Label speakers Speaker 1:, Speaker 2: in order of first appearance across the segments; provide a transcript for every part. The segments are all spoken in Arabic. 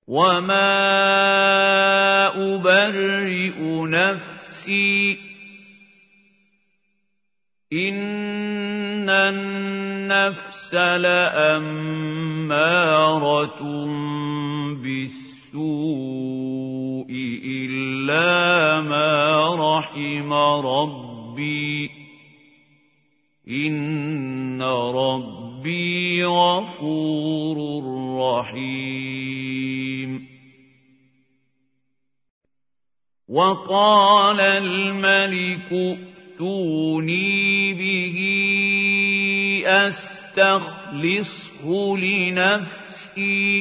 Speaker 1: وَمَا أُبَرِّئُ نَفْسِي إِنَّ النَّفْسَ لَأَمَّارَةٌ بِالسُّوءِ إِلَّا مَا رَحِمَ رَبِّي إِنَّ رَبِّي غَفُورٌ رَّحِيمٌ وَقَالَ الْمَلِكُ ائْتُونِي بِهِ أَسْتَخْلِصْهُ لِنَفْسِي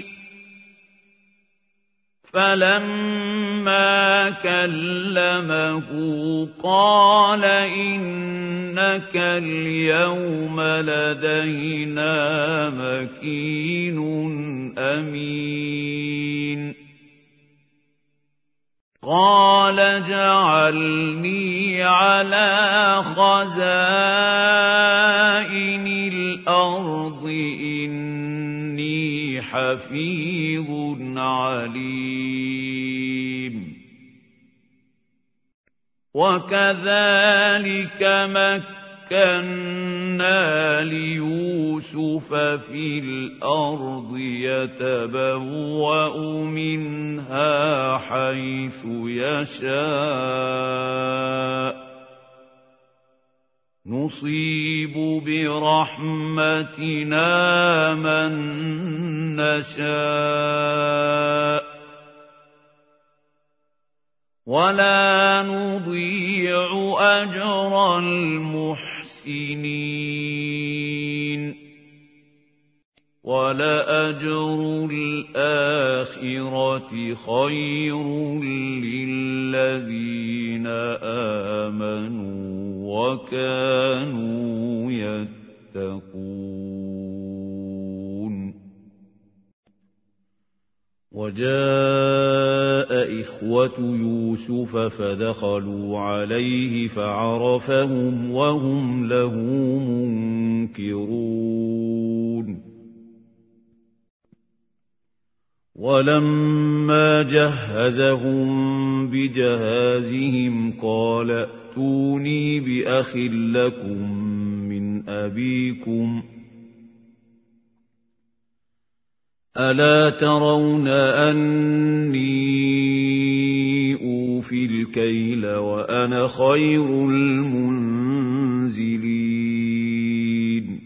Speaker 1: فَلَمَّا كَلَّمَهُ قَالَ إِنَّكَ الْيَوْمَ لَدَيْنَا مَكِينٌ أَمِينٌ قَالَ اجْعَلْنِي عَلَىٰ خَزَائِنِ الْأَرْضِ إِنِّي حَفِيظٌ عَلِيمٌ وَكَذَٰلِكَ مَكَّنَّا لِيُوسُفَ فِي الْأَرْضِ يَتَبَوَّأُ مِنْهَا حَيْثُ يَشَاءُ نُصِيبُ بِرَحْمَتِنَا مَن نَّشَاءُ وَلَا نُضِيعُ أَجْرَ الْمُحْسِنِينَ وَلَأَجْرُ الْآخِرَةِ خَيْرٌ لِّلَّذِينَ آمَنُوا وَكَانُوا يَتَّقُونَ وَجَاءَ إِخْوَةُ يُوسُفَ فَدَخَلُوا عَلَيْهِ فَعَرَفَهُمْ وَهُمْ لَهُ مُنكِرُونَ وَلَمَّا جَهَّزَهُم بِجَهَازِهِمْ قَالَ ائْتُونِي بِأَخٍ لَّكُم مِّنْ أَبِيكُمْ أَلَا تَرَوْنَ أَنِّي أُوفِي الْكَيْلَ وَأَنَا خَيْرُ الْمُنزِلِينَ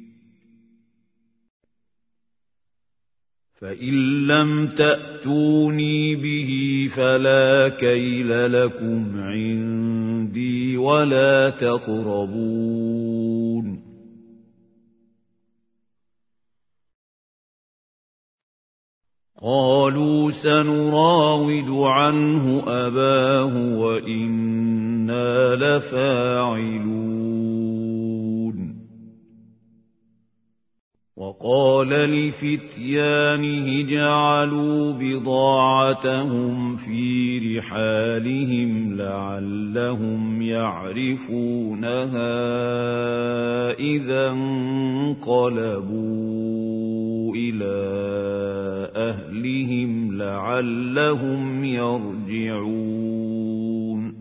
Speaker 1: فَإِن لَّمْ تَأْتُونِي بِهِ فَلَا كَيْلَ لَكُمْ عِندِي وَلَا تَقْرَبُونِ قَالُوا سَنُرَاوِدُ عَنْهُ أَبَاهُ وَإِنَّا لَفَاعِلُونَ وَقَالَ لِفِتْيَانِهِ اجْعَلُوا بِضَاعَتَهُمْ فِي رِحَالِهِمْ لَعَلَّهُمْ يَعْرِفُونَهَا إِذَا انقَلَبُوا إِلَىٰ أَهْلِهِمْ لَعَلَّهُمْ يَرْجِعُونَ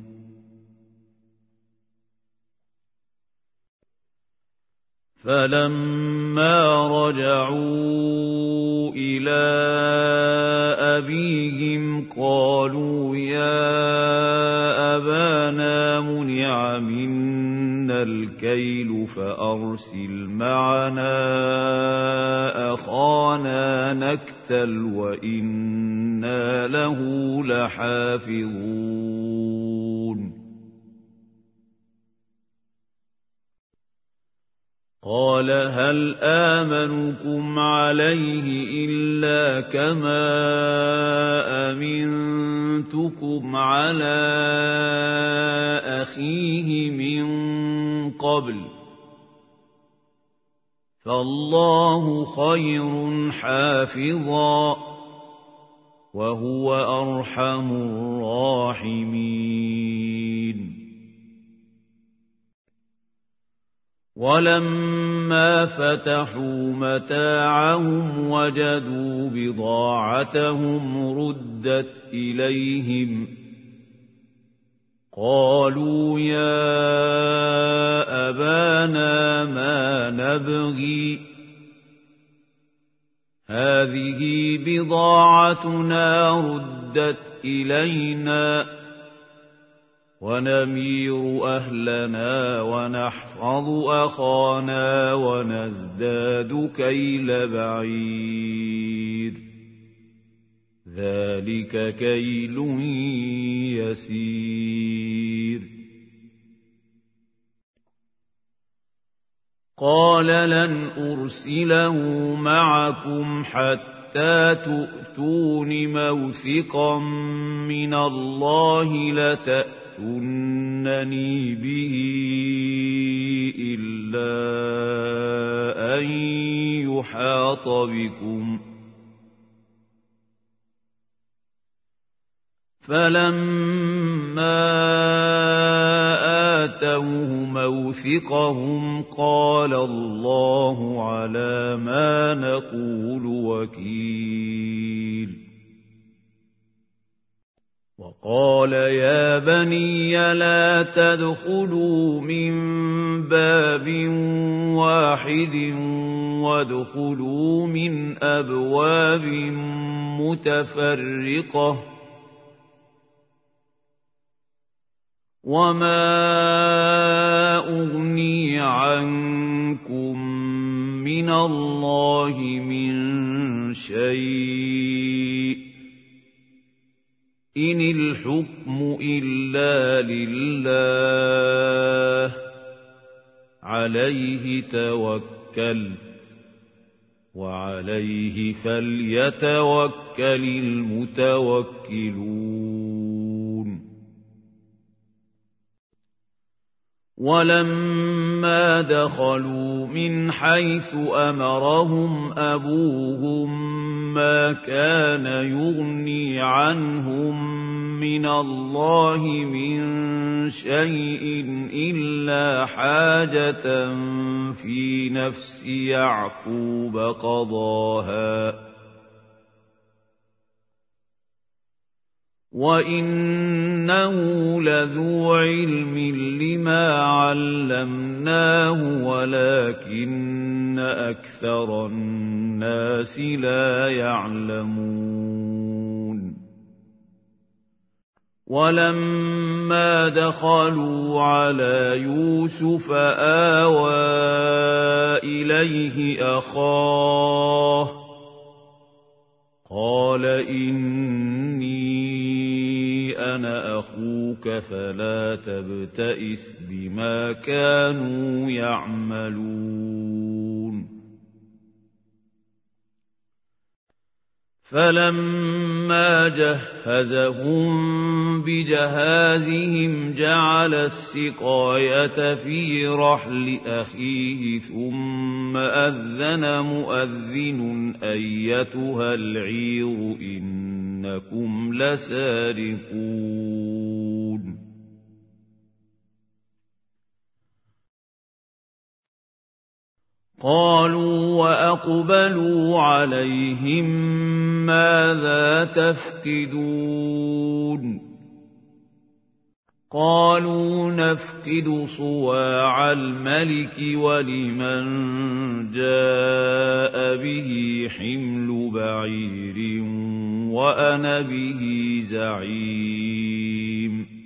Speaker 1: فَلَمَّا رَجَعُوا إِلَىٰ أَبِيهِمْ قَالُوا يَا أَبَانَا مُنِعَ مِنَّا الْكَيْلُ فَأَرْسِلْ مَعَنَا أَخَانَا نَكْتَلْ وَإِنَّا لَهُ لَحَافِظُونَ قَالَ هَلْ آمَنُكُمْ عَلَيْهِ إِلَّا كَمَا أَمِنتُكُمْ عَلَىٰ أَخِيهِ مِن قَبْلُ ۖ فَاللَّهُ خَيْرٌ حَافِظًا ۖ وَهُوَ أَرْحَمُ الرَّاحِمِينَ وَلَمَّا فَتَحُوا مَتَاعَهُمْ وَجَدُوا بِضَاعَتَهُمْ رُدَّتْ إِلَيْهِمْ قَالُوا يَا أَبَانَا مَا نَبْغِي هَٰذِهِ بِضَاعَتُنَا رُدَّتْ إِلَيْنَا وَنَمِيرُ أَهْلَنَا وَنَحْفَظُ أَخَانَا وَنَزْدَادُ كَيْلَ بَعِيرٍ ذَٰلِكَ كَيْلٌ يَسِيرٌ قَالَ لَنْ أُرْسِلَهُ مَعَكُمْ حَتَّىٰ تُؤْتُونِ مَوْثِقًا مِّنَ اللَّهِ لَتَأْتُنَّنِي بِهِ إِلَّا أَن يُحَاطَ بِكُمْ ۖ فَلَمَّا آتَوْهُ مَوْثِقَهُمْ قَالَ اللَّهُ عَلَىٰ مَا نَقُولُ وَكِيلٌ وَقَالَ يَا بَنِيَّ لَا تَدْخُلُوا مِن بَابٍ وَاحِدٍ وَادْخُلُوا مِنْ أَبْوَابٍ مُّتَفَرِّقَةٍ وَمَا أُغْنِي عَنكُم مِّنَ اللَّهِ مِن شَيْءٍ إِنِ الْحُكْمُ إِلَّا لِلَّهِ عَلَيْهِ تَوَكَّلْتُ وَعَلَيْهِ فَلْيَتَوَكَّلِ الْمُتَوَكِّلُونَ وَلَمَّا دَخَلُوا مِنْ حَيْثُ أَمَرَهُمْ أَبُوهُم مَّا كَانَ يُغْنِي عَنْهُم مِّنَ اللَّهِ مِن شَيْءٍ إِلَّا حَاجَةً فِي نَفْسِ يَعْقُوبَ قَضَاهَا ۚ وَإِنَّهُ لَذُو عِلْمٍ لِّمَا عَلَّمْنَاهُ وَلَٰكِنَّ أَكْثَرَ النَّاسِ لَا يَعْلَمُونَ وَلَمَّا دَخَلُوا عَلَىٰ يُوسُفَ آوَىٰ إِلَيْهِ أَخَاهُ قَالَ إِنِّي أَنَا أَخُوكَ فَلَا تَبْتَئِسْ بِمَا كَانُوا يَعْمَلُونَ فَلَمَّا جَهَّزَهُم بِجَهَازِهِمْ جَعَلَ السِّقَايَةَ فِي رَحْلِ أَخِيهِ ثُمَّ أَذَّنَ مُؤَذِّنٌ أَيَّتُهَا الْعِيرُ إِنَّكُمْ لَسَارِقُونَ قَالُوا وَأَقْبَلُوا عَلَيْهِم مَّاذَا تَفْقِدُونَ قَالُوا نَفْقِدُ صُوَاعَ الْمَلِكِ وَلِمَن جَاءَ بِهِ حِمْلُ بَعِيرٍ وَأَنَا بِهِ زَعِيمٌ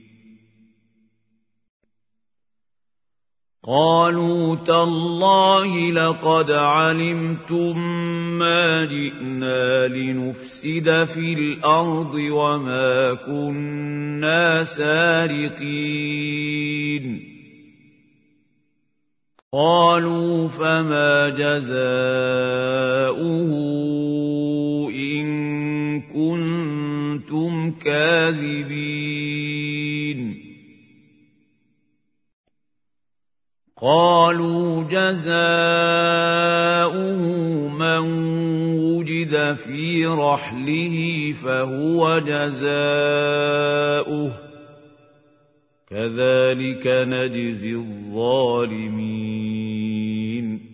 Speaker 1: قَالُوا تَاللَّهِ لَقَدْ عَلِمْتُم مَّا جِئْنَا لِنُفْسِدَ فِي الْأَرْضِ وَمَا كُنَّا سَارِقِينَ قَالُوا فَمَا جَزَاؤُهُ إِن كُنتُمْ كَاذِبِينَ قَالُوا جَزَاؤُهُ مَن وُجِدَ فِي رَحْلِهِ فَهُوَ جَزَاؤُهُ كذلك نجزي الظالمين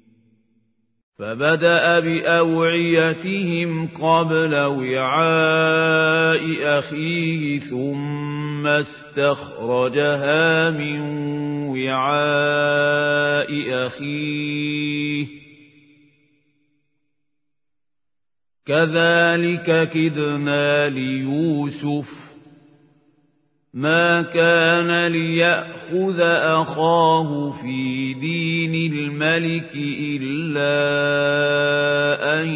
Speaker 1: فبدأ بأوعيتهم قبل وعاء أخيه ثم استخرجها من وعاء أخيه كذلك كدنا ليوسف ما كان ليأخذ أخاه في دين الملك إلا أن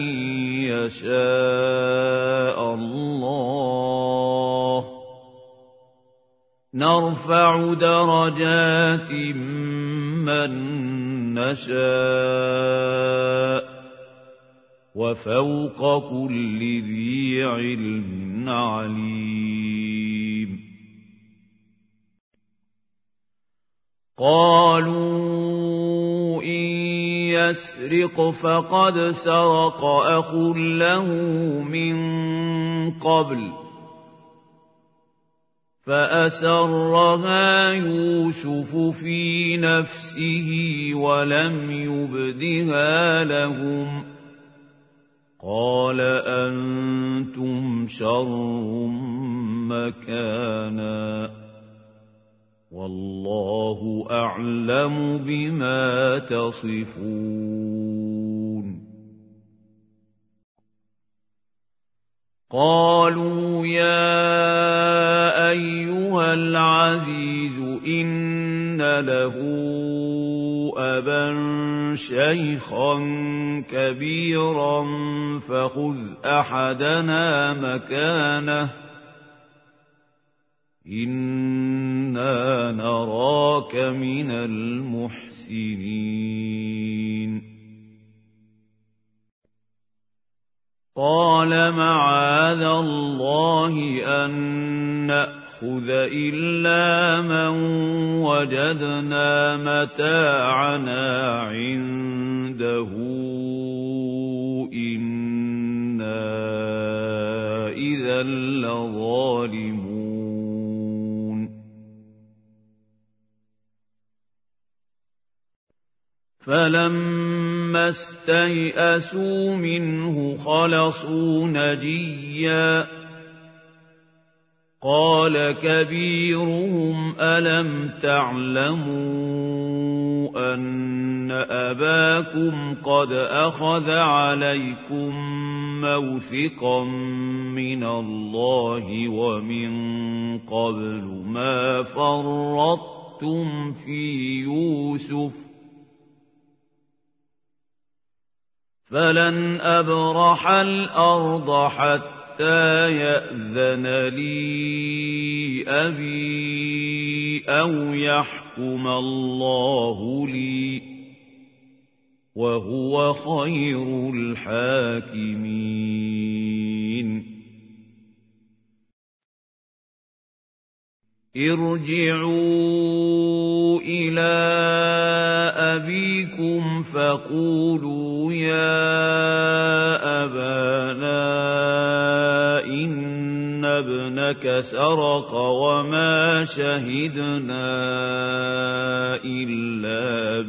Speaker 1: يشاء الله نرفع درجات من نشاء وفوق كل ذي علم عليم قالوا إن يسرق فقد سرق أخ له من قبل فأسرها يوسف في نفسه ولم يبدها لهم قال أنتم شر مكانا والله أعلم بما تصفون قالوا يا أيها العزيز إن له أبا شيخا كبيرا فخذ أحدنا مكانه إنا نراك من المحسنين قال معاذ الله أن نأخذ إلا من وجدنا متاعنا عنده إنا إذا لظالمون فلما استيئسوا منه خلصوا نجيا قال كبيرهم ألم تعلموا أن أباكم قد أخذ عليكم موثقا من الله ومن قبل ما فرطتم في يوسف فلن أبرح الأرض حتى يأذن لي أبي أو يحكم الله لي وهو خير الحاكمين ارجعوا إلى أبيكم فقولوا يا أبانا إن ابنك سرق وما شهدنا إلا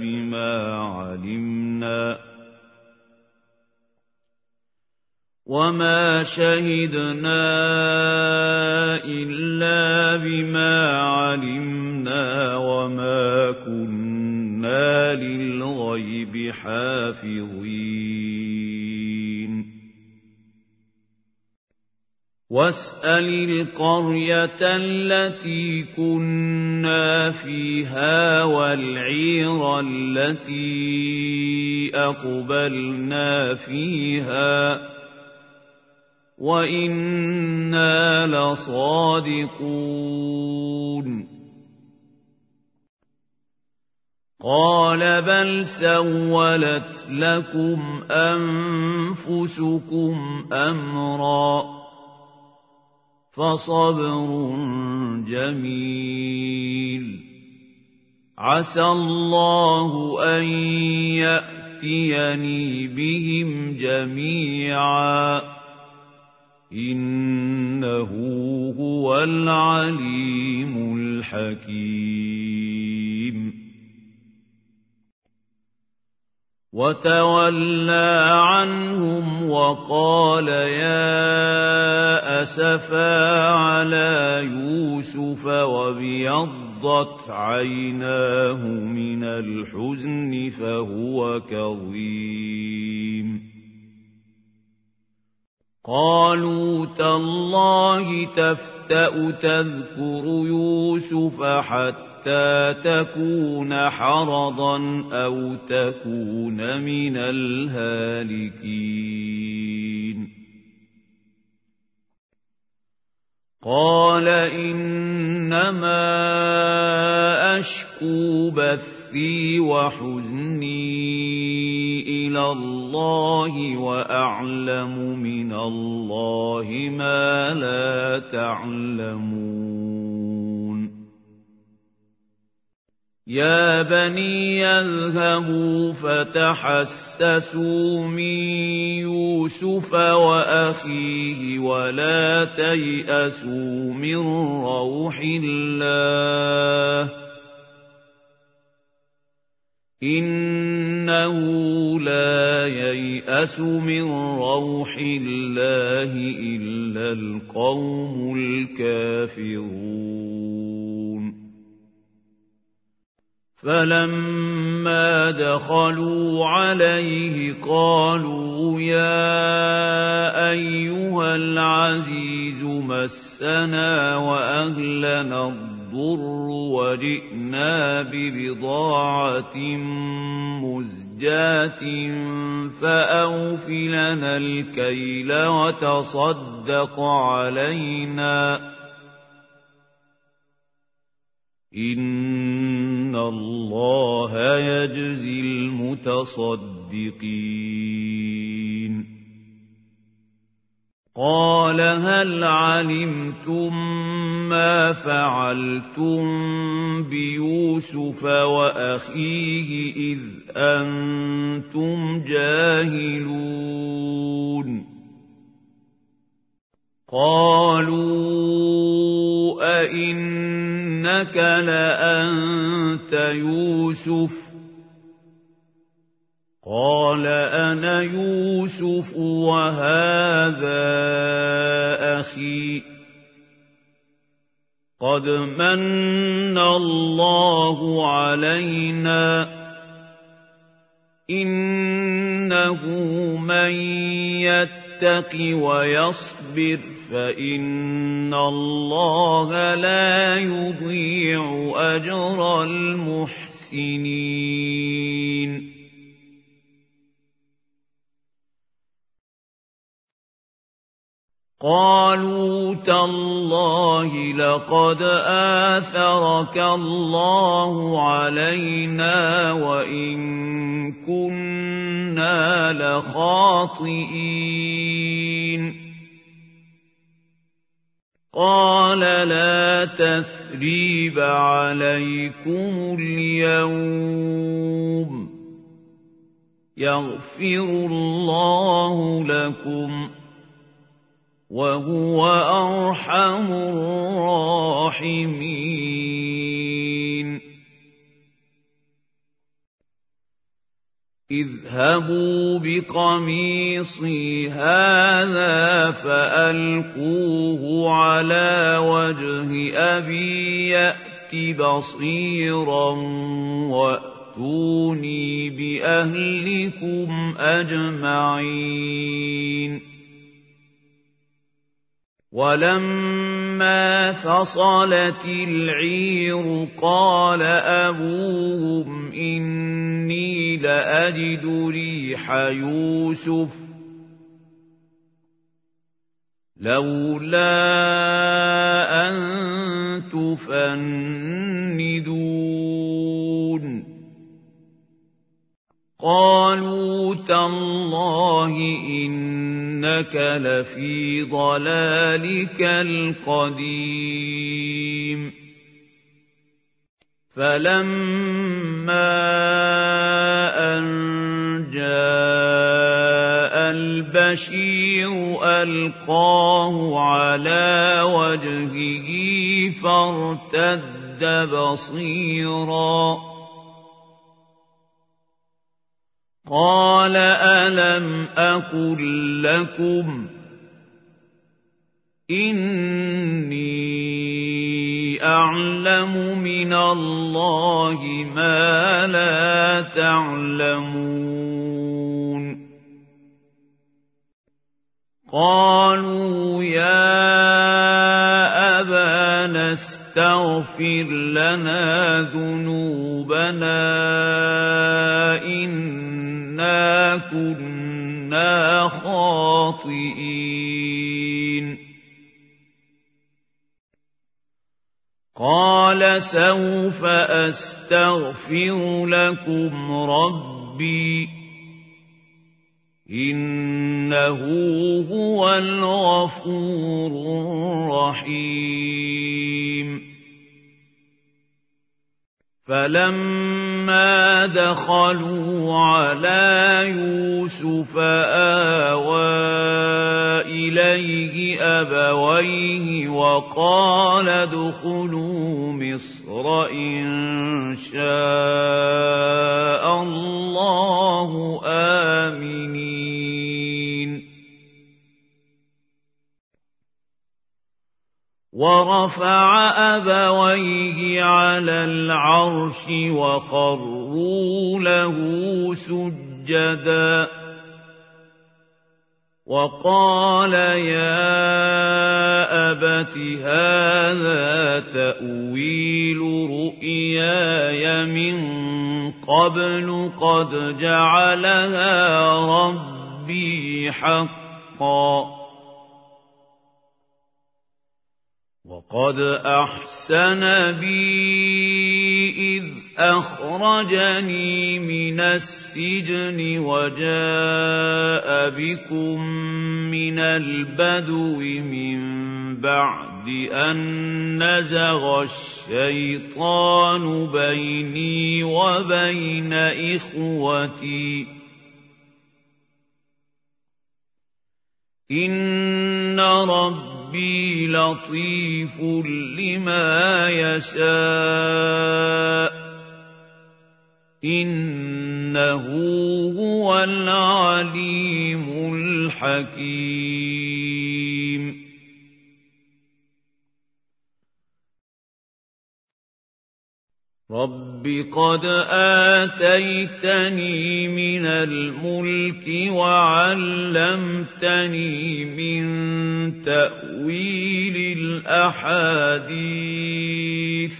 Speaker 1: بما علمنا وما كنا للغيب حافظين واسأل القرية التي كنا فيها والعير التي أقبلنا فيها وإنا لصادقون قال بل سولت لكم أنفسكم أمرا فصبر جميل عسى الله أن يأتيني بهم جميعا إنه هو العليم الحكيم حكيم وتولى عنهم وقال يا أسفا على يوسف وابيضت عيناه من الحزن فهو كظيم قالوا تالله تفتأ تذكر يوسف حتى تكون حرضا أو تكون من الهالكين قال إنما أشكو بثي وحزني إلى الله وأعلم من الله ما لا تعلمون يا بني اذهبوا فتحسسوا من يوسف وأخيه ولا تيأسوا من روح الله إنه لا ييأس من روح الله إلا القوم الكافرون فلما دخلوا عليه قالوا يا أيها العزيز مسنا وأهلنا الضر وجئنا ببضاعة مزجاة فأوف لنا الكيل وتصدق علينا إن الله يجزي المتصدقين قال هل علمتم ما فعلتم بيوسف وأخيه إذ أنتم جاهلون قالوا أئنك لأنت يوسف قال أنا يوسف وهذا أخي قد من الله علينا إنه من يتق ويصبر فإن الله لا يضيع أجر المحسنين قالوا تالله لقد آثرك الله علينا وإن كنا لخاطئين قال لا تثريب عليكم اليوم يغفر الله لكم وهو أرحم الراحمين اذهبوا بقميصي هذا فألقوه على وجه أبي يأت بصيرا وأتوني بأهلكم أجمعين ولما فصلت العير قال أبوهم إني لأجد ريح يوسف لولا أن تفندون قالوا تالله إنك لفي ضلالك القديم فلما أن جاء البشير ألقاه على وجهه فارتد أشد بصيرا قال ألم أقل لكم إني أعلم من الله ما لا تعلمون قالوا يا أبانا استغفر لنا ذنوبنا إنا كنا خاطئين قال سوف أستغفر لكم ربي إنه هو الغفور الرحيم فلما دخلوا على يوسف آوى إليه أبويه وقال ادخلوا مصر إن شاء الله آمنين ورفع أبويه على العرش وخروا له سجدا وقال يا أبت هذا تأويل رؤياي من قبل قد جعلها ربي حقا وقد أحسن بي إذ أخرجني من السجن وجاء بكم من البدو من بعد أن نزغ الشيطان بيني وبين إخوتي إن ربي لطيف لما يشاء إنه هو العليم الحكيم رب قد آتيتني من الملك وعلمتني من تأويل الأحاديث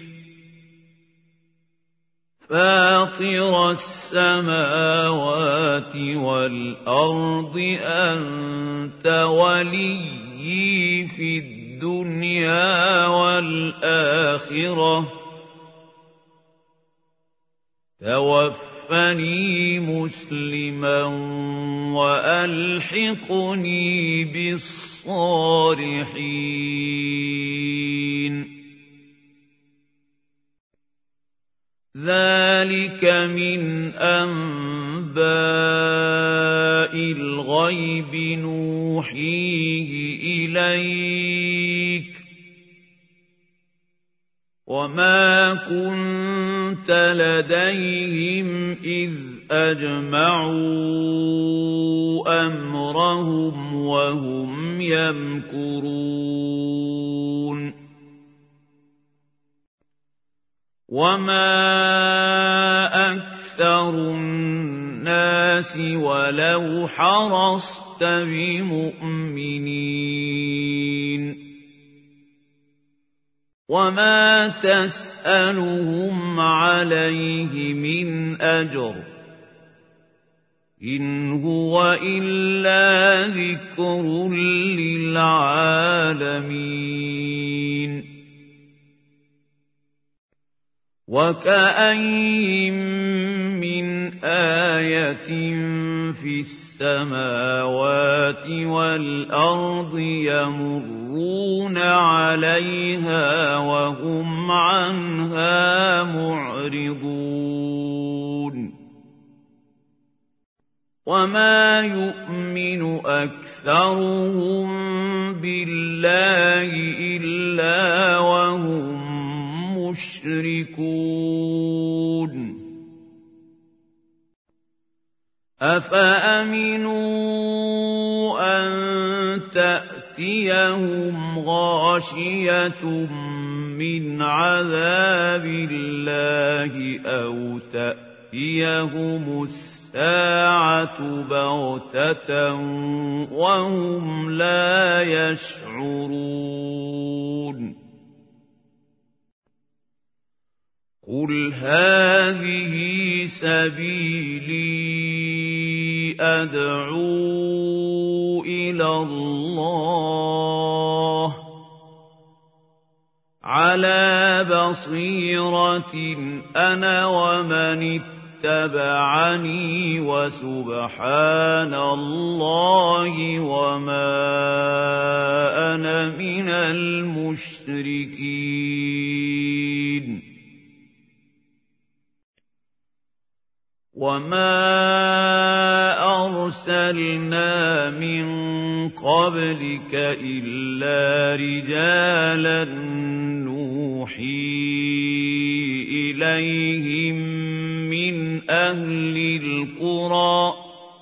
Speaker 1: فاطر السماوات والأرض أنت وليي في الدنيا والآخرة توفني مسلما وألحقني بالصالحين ذلك من أنباء الغيب نوحيه إليك وما كنت لديهم إذ أجمعوا أمرهم وهم يمكرون وما أكثر الناس ولو حرصت بمؤمنين وما تسألهم عليه من أجر إن هو إلا ذكر للعالمين وكأين من آية في السماوات والأرض يمرون عليها وهم عنها معرضون وما يؤمن أكثرهم بالله إلا وهم مشركون أَفَأَمِنُوا أَن تَأْتِيَهُمْ غَاشِيَةٌ مِّنْ عَذَابِ اللَّهِ أَوْ تَأْتِيَهُمُ السَّاعَةُ بَغْتَةً وَهُمْ لَا يَشْعُرُونَ قُلْ هَٰذِهِ سَبِيلِي أَدْعُو إِلَى اللَّهِ عَلَىٰ بَصِيرَةٍ أَنَا وَمَنِ اتَّبَعَنِي وَسُبْحَانَ اللَّهِ وَمَا أَنَا مِنَ الْمُشْرِكِينَ وَمَا أَرْسَلْنَا مِن قَبْلِكَ إِلَّا رِجَالًا نُّوحِي إِلَيْهِم مِّنْ أَهْلِ الْقُرَىٰ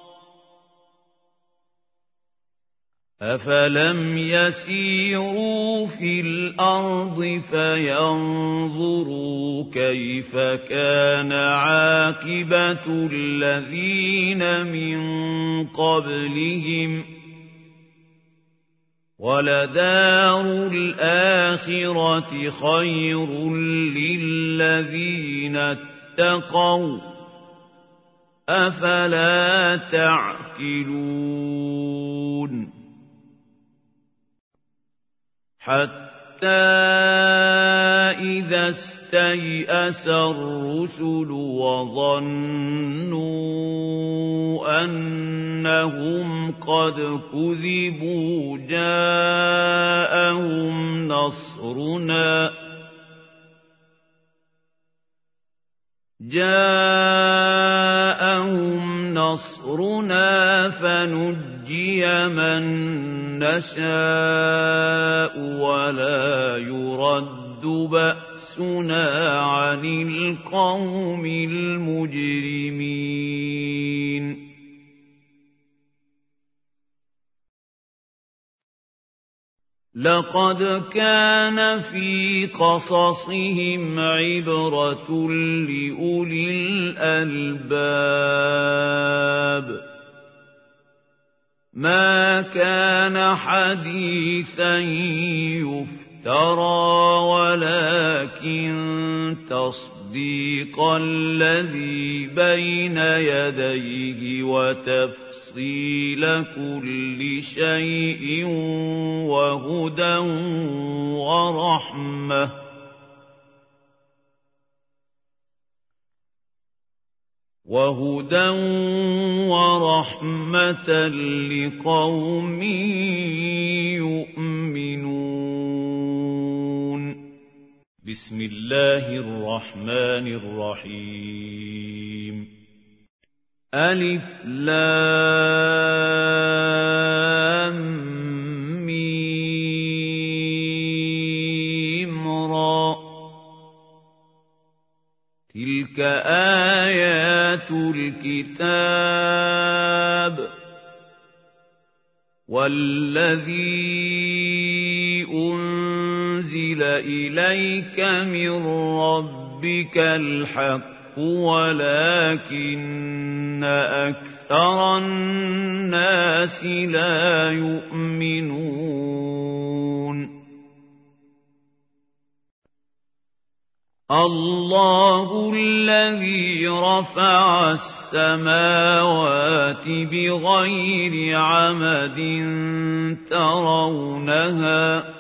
Speaker 1: أَفَلَمْ يَسِيرُوا فِي الْأَرْضِ فَيَنظُرُوا كَيْفَ كَانَ عَاقِبَةُ الَّذِينَ مِن قَبْلِهِمْ ۚ وَلَدَارُ الْآخِرَةِ خَيْرٌ لِّلَّذِينَ اتَّقَوْا ۗ أَفَلَا تَعْقِلُونَ حَتَّىٰ إِذَا اسْتَيْأَسَ الرُّسُلُ وَظَنُّوا أَنَّهُمْ قَدْ كُذِبُوا جَاءَهُمْ نَصْرُنَا فَنُجِّيَ مَن نَّشَاءُ وَلَا يُرَدُّ بَأْسُنَا عَنِ الْقَوْمِ الْمُجْرِمِينَ لَقَدْ كَانَ فِي قَصَصِهِمْ عِبْرَةٌ لِّأُولِي الْأَلْبَابِ مَا كَانَ حَدِيثًا يُفْتَرَىٰ وَلَٰكِن تَصْدِيقَ الَّذِي بَيْنَ يَدَيْهِ وَتَفْصِيلَ كُلِّ شَيْءٍ وَهُدًى وَرَحْمَةً لِّقَوْمٍ يُؤْمِنُونَ بسم الله الرحمن الرحيم ألف لام ميم را تلك آيات الكتاب والذي أنزل إليك من ربك الحق ولكن أكثر الناس لا يؤمنون الله الذي رفع السماوات بغير عمد ترونها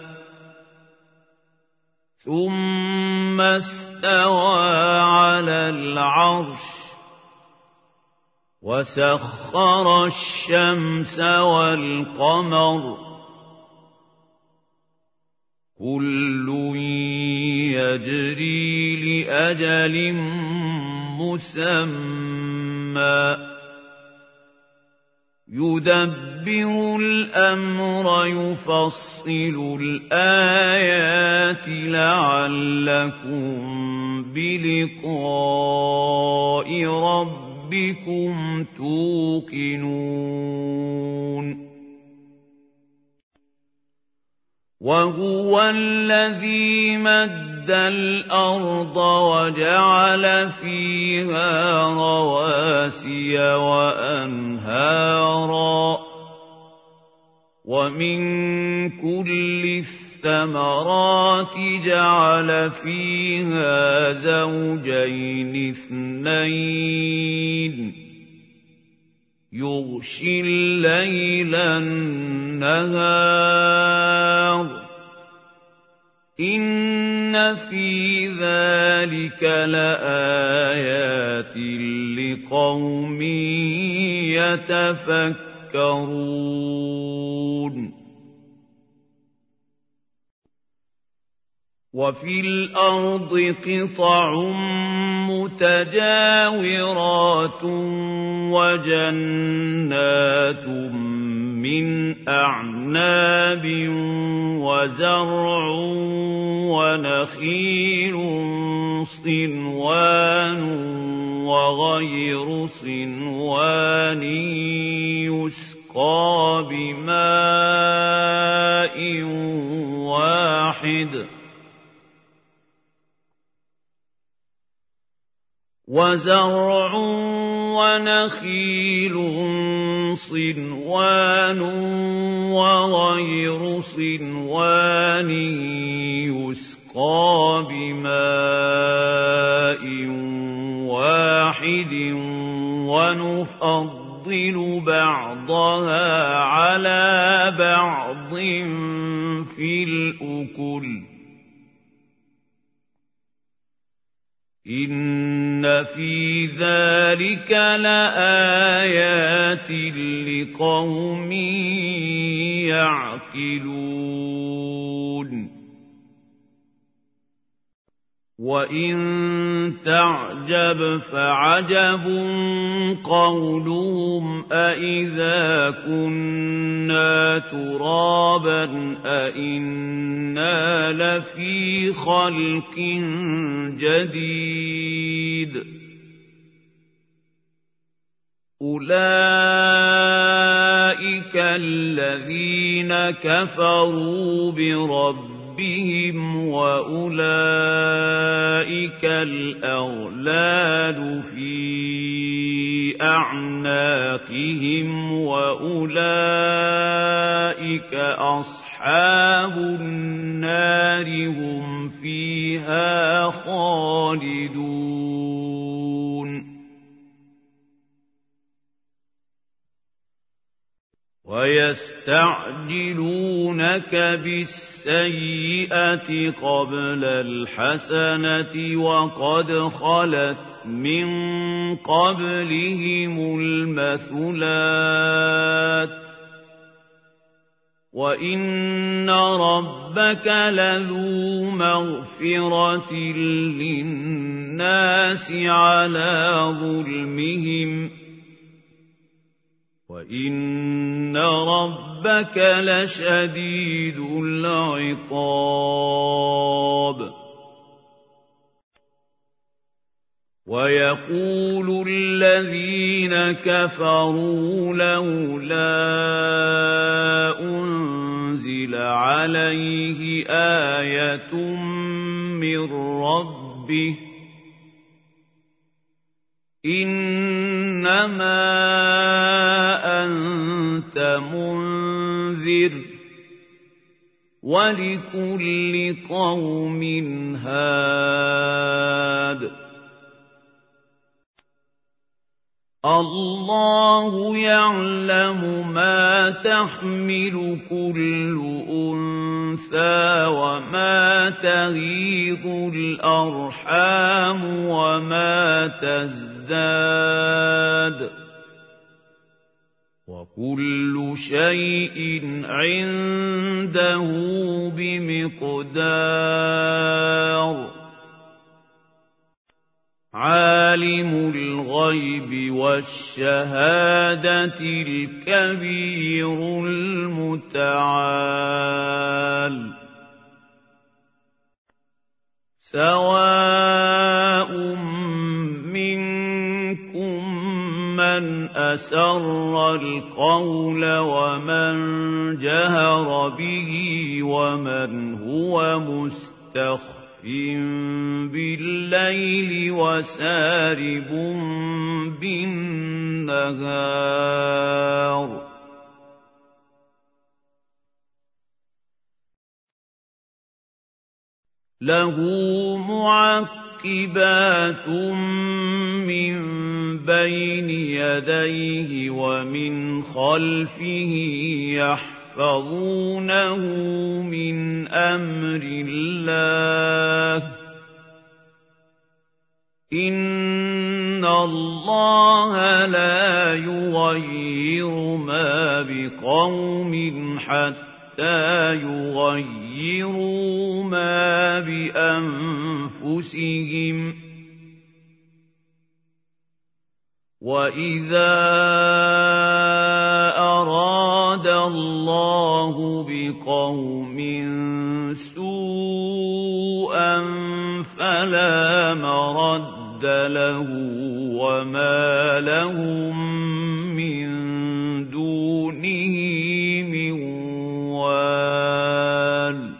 Speaker 1: ثم استوى على العرش وسخر الشمس والقمر كل يجري لأجل مسمى يدبر الأمر يفصل الآيات لعلكم بلقاء ربكم بربكم توقنون وهو الذي مد الأرض وجعل فيها رواسي وأنهارا ومن كل الثمرات جعل فيها زوجين اثنين يغشي الليل النهار إن في ذلك لآيات لقوم يتفكرون وفي الأرض قطع متجاورات وجنات من أعناب وزرع ونخيل صنوان وغير صنوان يسقى بماء واحد وزرع ونخيل صنوان وغير صنوان يسقى بماء واحد ونفضل بعضها على بعض في الأكل إن في ذلك لآيات لقوم يعقلون وإن تعجب فعجب قولهم أإذا كنا ترابا أإنا لفي خلق جديد أولئك الذين كفروا بربهم وأولئك الأغلال في أعناقهم وأولئك أصحاب النار هم فيها خالدون ويستعجلونك بالسيئة قبل الحسنة وقد خلت من قبلهم المثلات وإن ربك لذو مغفرة للناس على ظلمهم وإن ربك لشديد العقاب ويقول الذين كفروا لولا أنزل عليه آية من ربه إنما أنت منذر ولكل قوم هاد الله يعلم ما تحمل كل أنثى وما تغيض الأرحام وما تزداد وكل شيء عنده بمقدار عالم الغيب والشهادة الكبير المتعال سواء منكم أسر القول ومن جهر به ومن هو مستخف بالليل وسارب بالنهار له معقبات من بين يديه ومن خلفه يحفظونه من أمر الله إن الله لا يغير ما بقوم حتى يغيروا ما بأنفسهم وإذا أراد الله بقوم سوءا فلا مرد له وما لهم من دونه من وال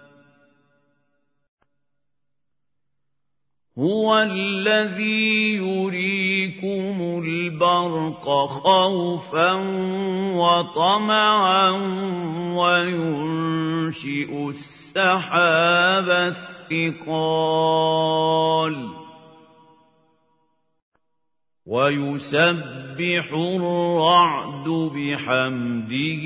Speaker 1: هو الذي يريكم البرق خوفا وطمعا وينشئ السحاب الثقال ويسبح الرعد بحمده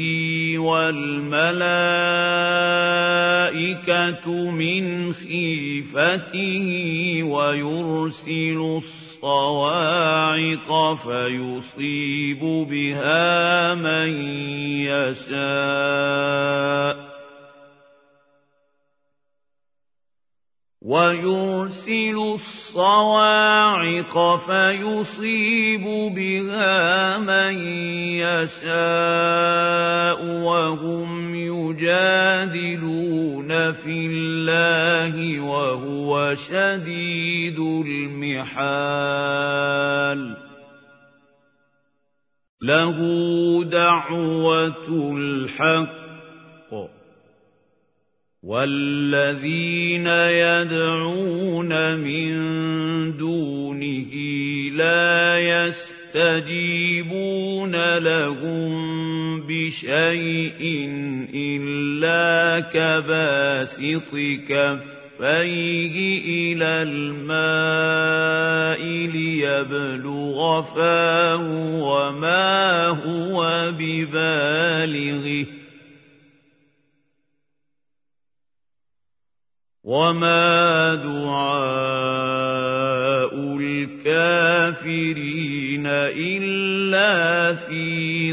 Speaker 1: والملائكة من خيفته ويرسل الصواعق فيصيب بها من يشاء ويرسل الصواعق فيصيب بها من يشاء وهم يجادلون في الله وهو شديد المحال له دعوة الحق والذين يدعون من دونه لا يستجيبون لهم بشيء إلا كباسط كفيه إلى الماء ليبلغ فاه وما هو ببالغه وما دعاء الكافرين إلا في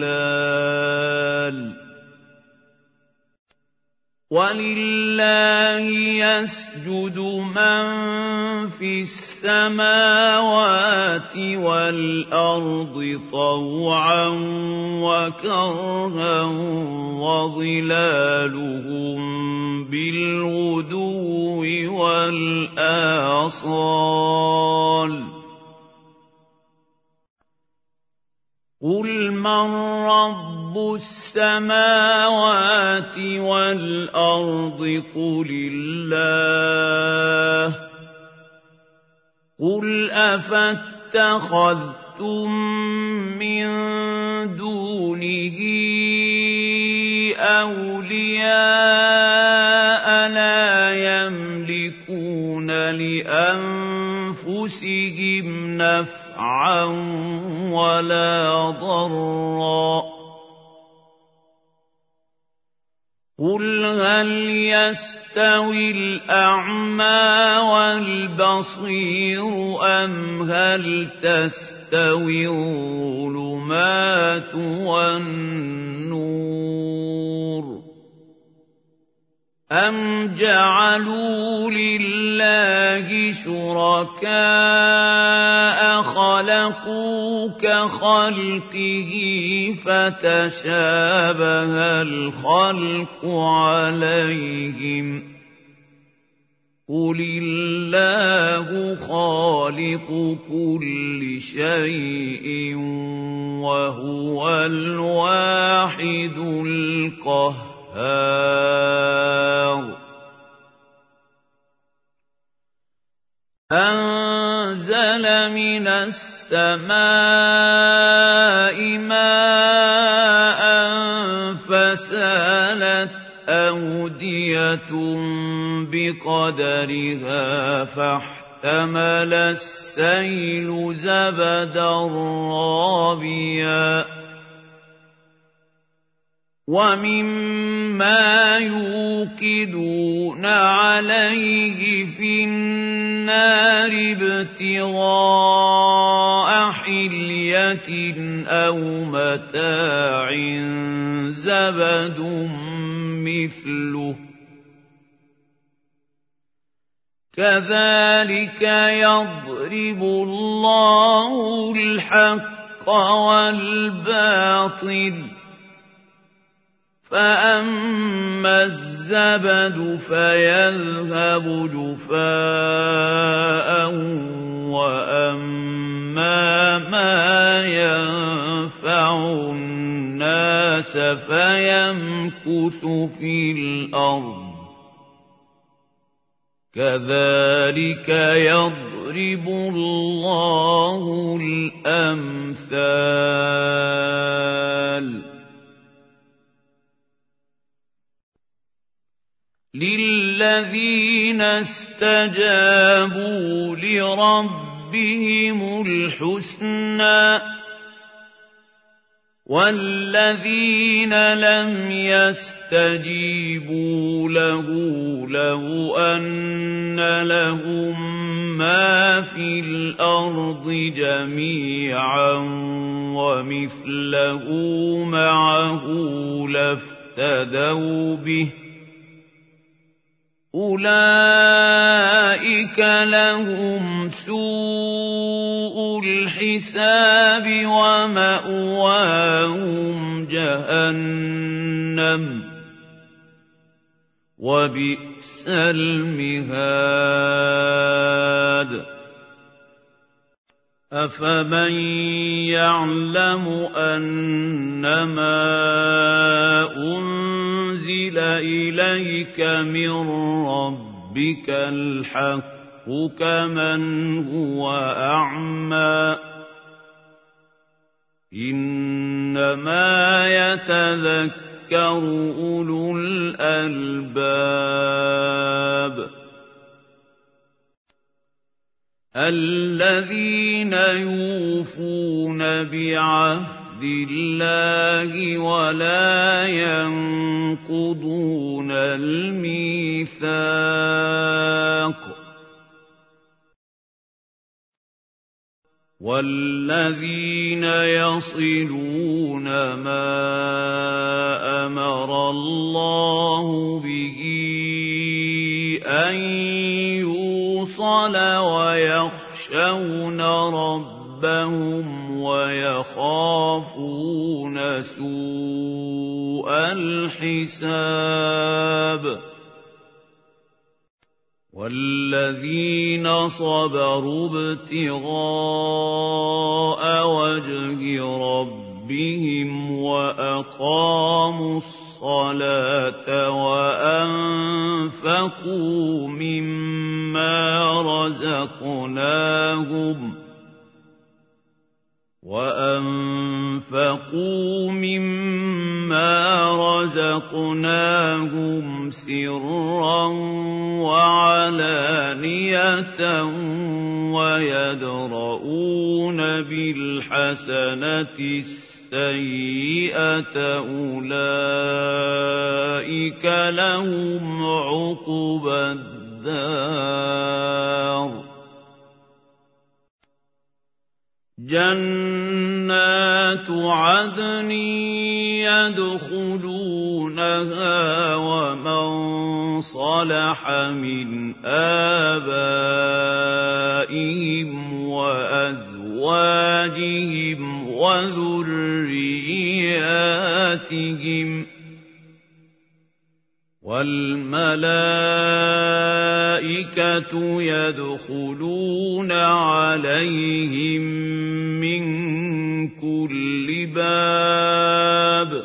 Speaker 1: ضلال ولله يسجد من في السماوات والأرض طوعا وكرها وظلالهم بالغدو والآصال قل من رب السماوات والأرض قل الله قل أفاتخذتم من دونه أولياء لا يملكون لأنفسهم نفعا ولا ضرا قل هل يستوي الأعمى والبصير أم هل تستوي الظلمات والنور أم جعلوا لله شركاء خلقوا كخلقه فتشابه الخلق عليهم قُلِ اللَّهُ خَالِقُ كُلِّ شَيْءٍ وَهُوَ الْوَاحِدُ الْقَهَّارُ أَنزَلَ مِنَ السَّمَاءِ مَاءً فَسَالَتْ أَوْدِيَةٌ بِقَدَرِهَا فَاحْتَمَلَ السَّيْلُ زَبَدًا رَّابِيًا وَمِمَّا يُوقِدُونَ عَلَيْهِ فِي النَّارِ ابْتِغَاءَ حِلْيَةٍ أَوْ مَتَاعٍ زَبَدٌ مِّثْلُهُ كَذَلِكَ يَضْرِبُ اللَّهُ الْحَقَّ وَالْبَاطِلَ فَأَمَّا الزَّبَدُ فَيَذْهَبُ جُفَاءً وَأَمَّا مَا يَنفَعُ النَّاسَ فَيَمْكُثُ فِي الْأَرْضِ كَذَلِكَ يَضْرِبُ اللَّهُ الْأَمْثَالَ لِلَّذِينَ اسْتَجَابُوا لِرَبِّهِمُ الْحُسْنَىٰ وَالَّذِينَ لَمْ يَسْتَجِيبُوا لَهُ لَوْ أَنَّ لَهُم مَّا فِي الْأَرْضِ جَمِيعًا وَمِثْلَهُ مَعَهُ لَافْتَدَوْا بِهِ أُولَٰئِكَ لَهُمْ سُوءُ الْحِسَابِ وَمَأْوَاهُمْ جَهَنَّمُ وَبِئْسَ الْمِهَادُ أَفَمَن يَعْلَمُ أَنَّمَا أُنزِلَ إِلَيْكَ مِن رَّبِّكَ الْحَقُّ كَمَنْ هُوَ أَعْمَىٰ إِنَّمَا يَتَذَكَّرُ أُولُو الْأَلْبَابِ الَّذِينَ يُوفُونَ بِعَهْدِ اللَّهِ وَلَا يَنقُضُونَ الْمِيثَاقَ وَالَّذِينَ يَصِلُونَ مَا أَمَرَ اللَّهُ بِهِ أَن يُوصَلَ وَيَخْشَوْنَ رَبَّهُمْ وَيَخَافُونَ سُوءَ الْحِسَابِ وَالَّذِينَ صَبَرُوا ابْتِغَاءَ وَجْهِ رَبِّهِمْ وَأَقَامُوا الصَّلَاةَ وَأَنفَقُوا مِمَّا رَزَقْنَاهُمْ سِرًّا وَعَلَانِيَةً وَيَدْرَءُونَ بِالْحَسَنَةِ السَّيِّئَةَ أُولَٰئِكَ لَهُمْ عُقْبَى الدَّارِ جَنَّاتُ عَدْنٍ يَدْخُلُونَهَا وَمَن صَلَحَ مِنْ آبَائِهِمْ وَأَزْوَاجِهِمْ وَالْمَلَائِكَةُ يَدْخُلُونَ عَلَيْهِم مِّن كُلِّ بَابٍ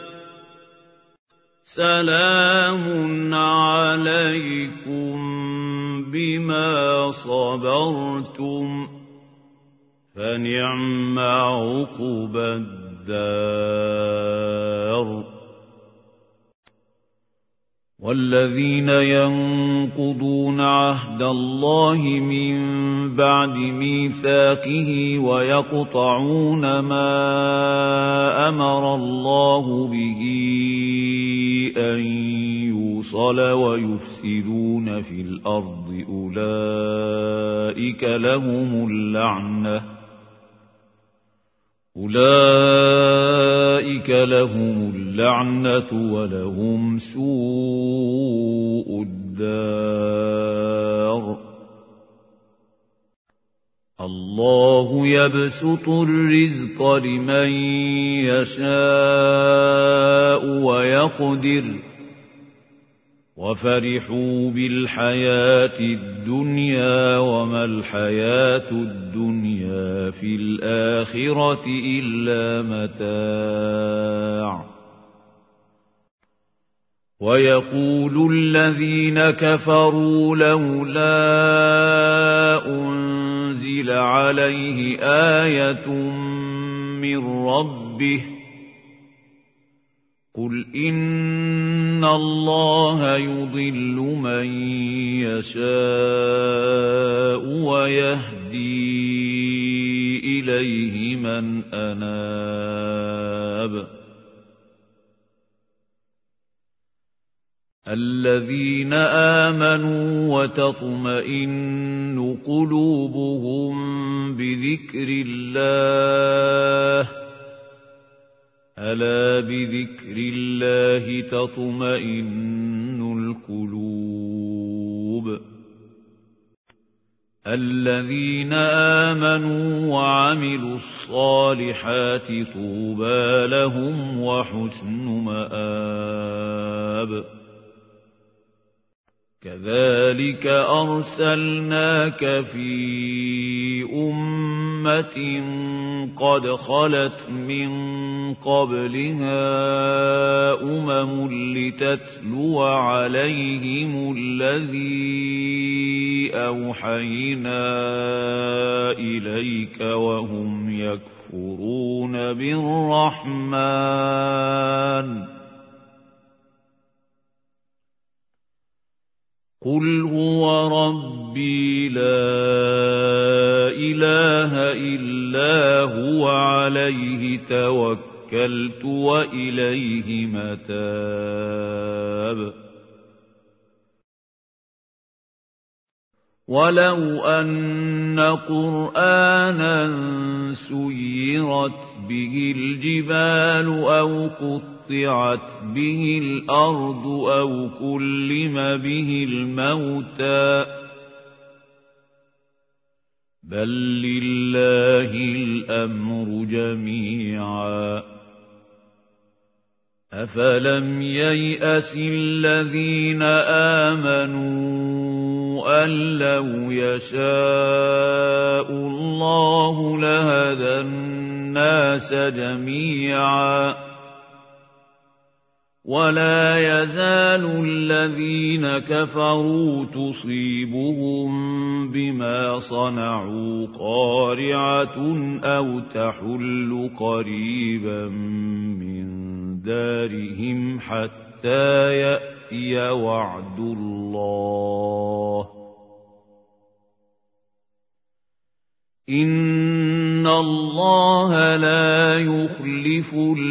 Speaker 1: سَلَامٌ عَلَيْكُم بِمَا صَبَرْتُمْ فَنِعْمَ عُقْبَى الدَّارِ وَالَّذِينَ يَنقُضُونَ عَهْدَ اللَّهِ مِن بَعْدِ مِيثَاقِهِ وَيَقْطَعُونَ مَا أَمَرَ اللَّهُ بِهِ أَن يُوصَلَ وَيُفْسِدُونَ فِي الْأَرْضِ أُولَئِكَ لَهُمُ اللَّعْنَةُ وَلَهُمْ سُوءُ الدَّارِ اللَّهُ يَبْسُطُ الرِّزْقَ لِمَن يَشَاءُ وَيَقْدِرُ وَفَرِحُوا بِالْحَيَاةِ الدُّنْيَا وَمَا الْحَيَاةُ الدُّنْيَا فِي الْآخِرَةِ إِلَّا مَتَاعٌ وَيَقُولُ الَّذِينَ كَفَرُوا لَوْلَا أُنزِلَ عَلَيْهِ آيَةٌ مِّن رَّبِّهِ قُلْ إِنَّ اللَّهَ يُضِلُّ مَن يَشَاءُ وَيَهْدِي إِلَيْهِ مَنْ أَنَابَ الَّذِينَ آمَنُوا وَتَطْمَئِنُّ قُلُوبُهُم بِذِكْرِ اللَّهِ أَلَا بِذِكْرِ اللَّهِ تَطْمَئِنُّ الْقُلُوبُ الَّذِينَ آمَنُوا وَعَمِلُوا الصَّالِحَاتِ طُوبَىٰ لَهُمْ وَحُسْنُ مَآبٍ كَذَٰلِكَ أَرْسَلْنَاكَ فِي أُمَّةٍ قَدْ خَلَتْ مِن قَبْلِهَا لِتَتْلُوَ عَلَيْهِمُ الَّذِي أَوْحَيْنَا إِلَيْكَ وَهُمْ يَكْفُرُونَ بِالرَّحْمَٰنِ قُلْ هُوَ رَبِّي لَا إِلَٰهَ إِلَّا هُوَ عَلَيْهِ تَوَكَّلْتُ وَإِلَيْهِ مَتَابِ وَلَوْ أَنَّ قُرْآنًا سُيِّرَتْ بِهِ الْجِبَالُ أَوْ قُطِّعَتْ بِهِ الْأَرْضُ أَوْ كُلِّمَ بِهِ الْمَوْتَىٰ بَل لِّلَّهِ الْأَمْرُ جَمِيعًا أَفَلَمْ يَيْأَسِ الَّذِينَ آمَنُوا أَن لَّوْ يَشَاءُ اللَّهُ لَهَدَى النَّاسَ جَمِيعًا وَلَا يَزَالُ الَّذِينَ كَفَرُوا تُصِيبُهُم بِمَا صَنَعُوا قَارِعَةٌ أَوْ تَحُلُّ قَرِيبًا مِّن دَارِهِمْ حَتَّىٰ يَأْتِيَ وَعْدُ اللَّهِ إِنَّ اللَّهَ لَا يُخْلِفُ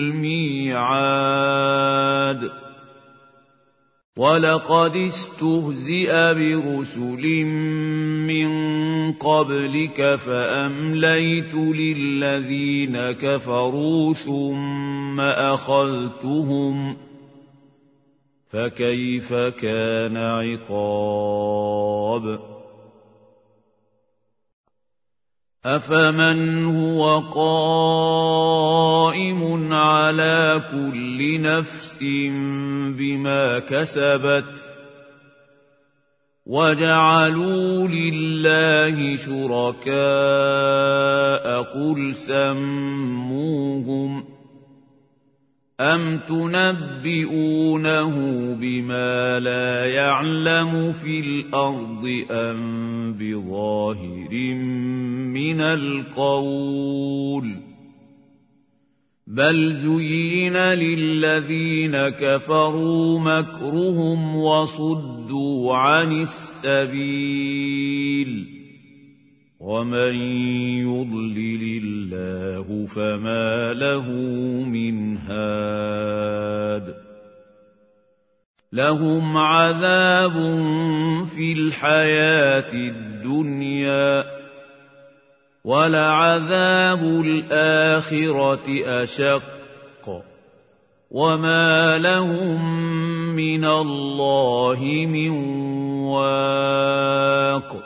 Speaker 1: الْمِيعَادَ وَلَقَدِ اسْتُهْزِئَ بِرُسُلٍ مِّن قَبْلِكَ فَأَمْلَيْتُ لِلَّذِينَ كَفَرُوا ثُمَّ أَخَذْتُهُمْ فَكَيْفَ كَانَ عِقَابِ أَفَمَنْ هُوَ قَائِمٌ عَلَىٰ كُلِّ نَفْسٍ بِمَا كَسَبَتْ وجعلوا لله شركاء قل سموهم أم تنبئونه بما لا يعلم في الأرض أم بظاهر من القول بل زين للذين كفروا مكرهم وصدوا عن السبيل ومن يضلل الله فما له من هاد لهم عذاب في الحياة الدنيا ولعذاب الآخرة أشق وما لهم من الله من واق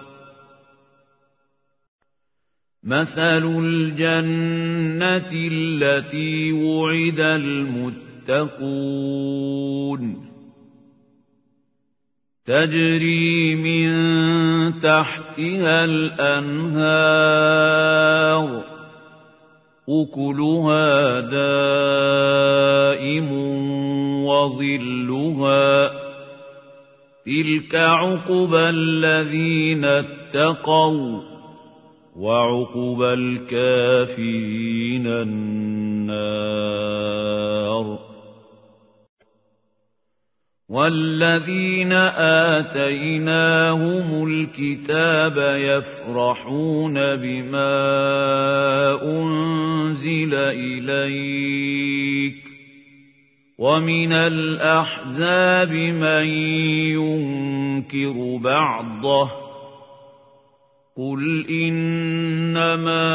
Speaker 1: مثل الجنة التي وعد المتقون تجري من تحتها الأنهار أكلها دائم وظلها تلك عقبى الذين اتقوا وعقبى الكافرين النار والذين آتيناهم الكتاب يفرحون بما أنزل إليك ومن الأحزاب من ينكر بعضه قل إنما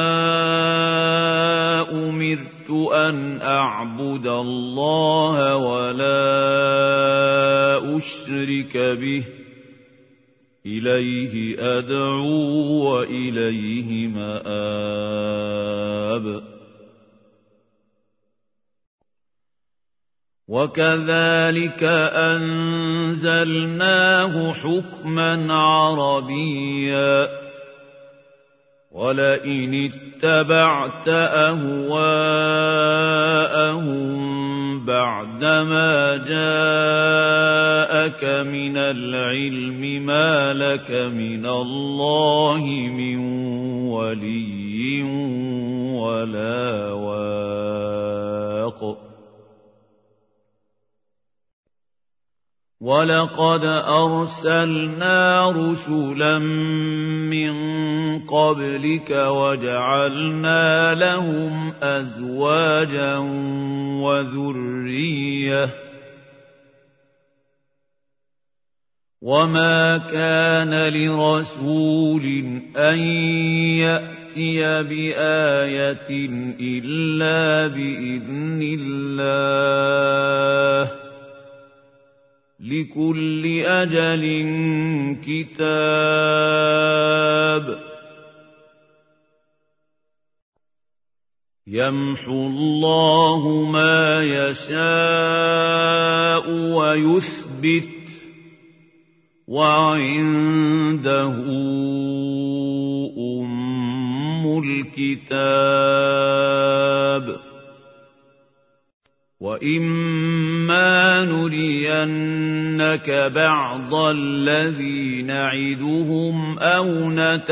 Speaker 1: أمرت أن أعبد الله ولا أشرك به إليه أدعو وإليه مآب وكذلك أنزلناه حكما عربيا ولئن اتبعت أهواءهم بعدما جاءك من العلم ما لك من الله من ولي ولا واق ولقد أرسلنا رسلا من قبلك وجعلنا لهم أزواجا وذرية وما كان لرسول أن يأتي بآية إلا بإذن الله لكل أجل كتاب يمحو الله ما يشاء ويثبت وعنده أم الكتاب وإما نرينك بعض الذي نعدهم أو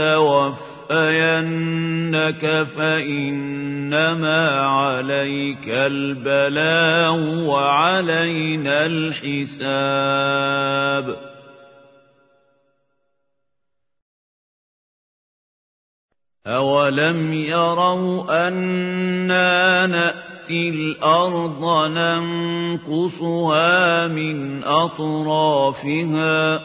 Speaker 1: نتوفينك فإنما عليك البلاغ وعلينا الحساب أولم يروا أنا نأتي الأرض ننقصها من أطرافها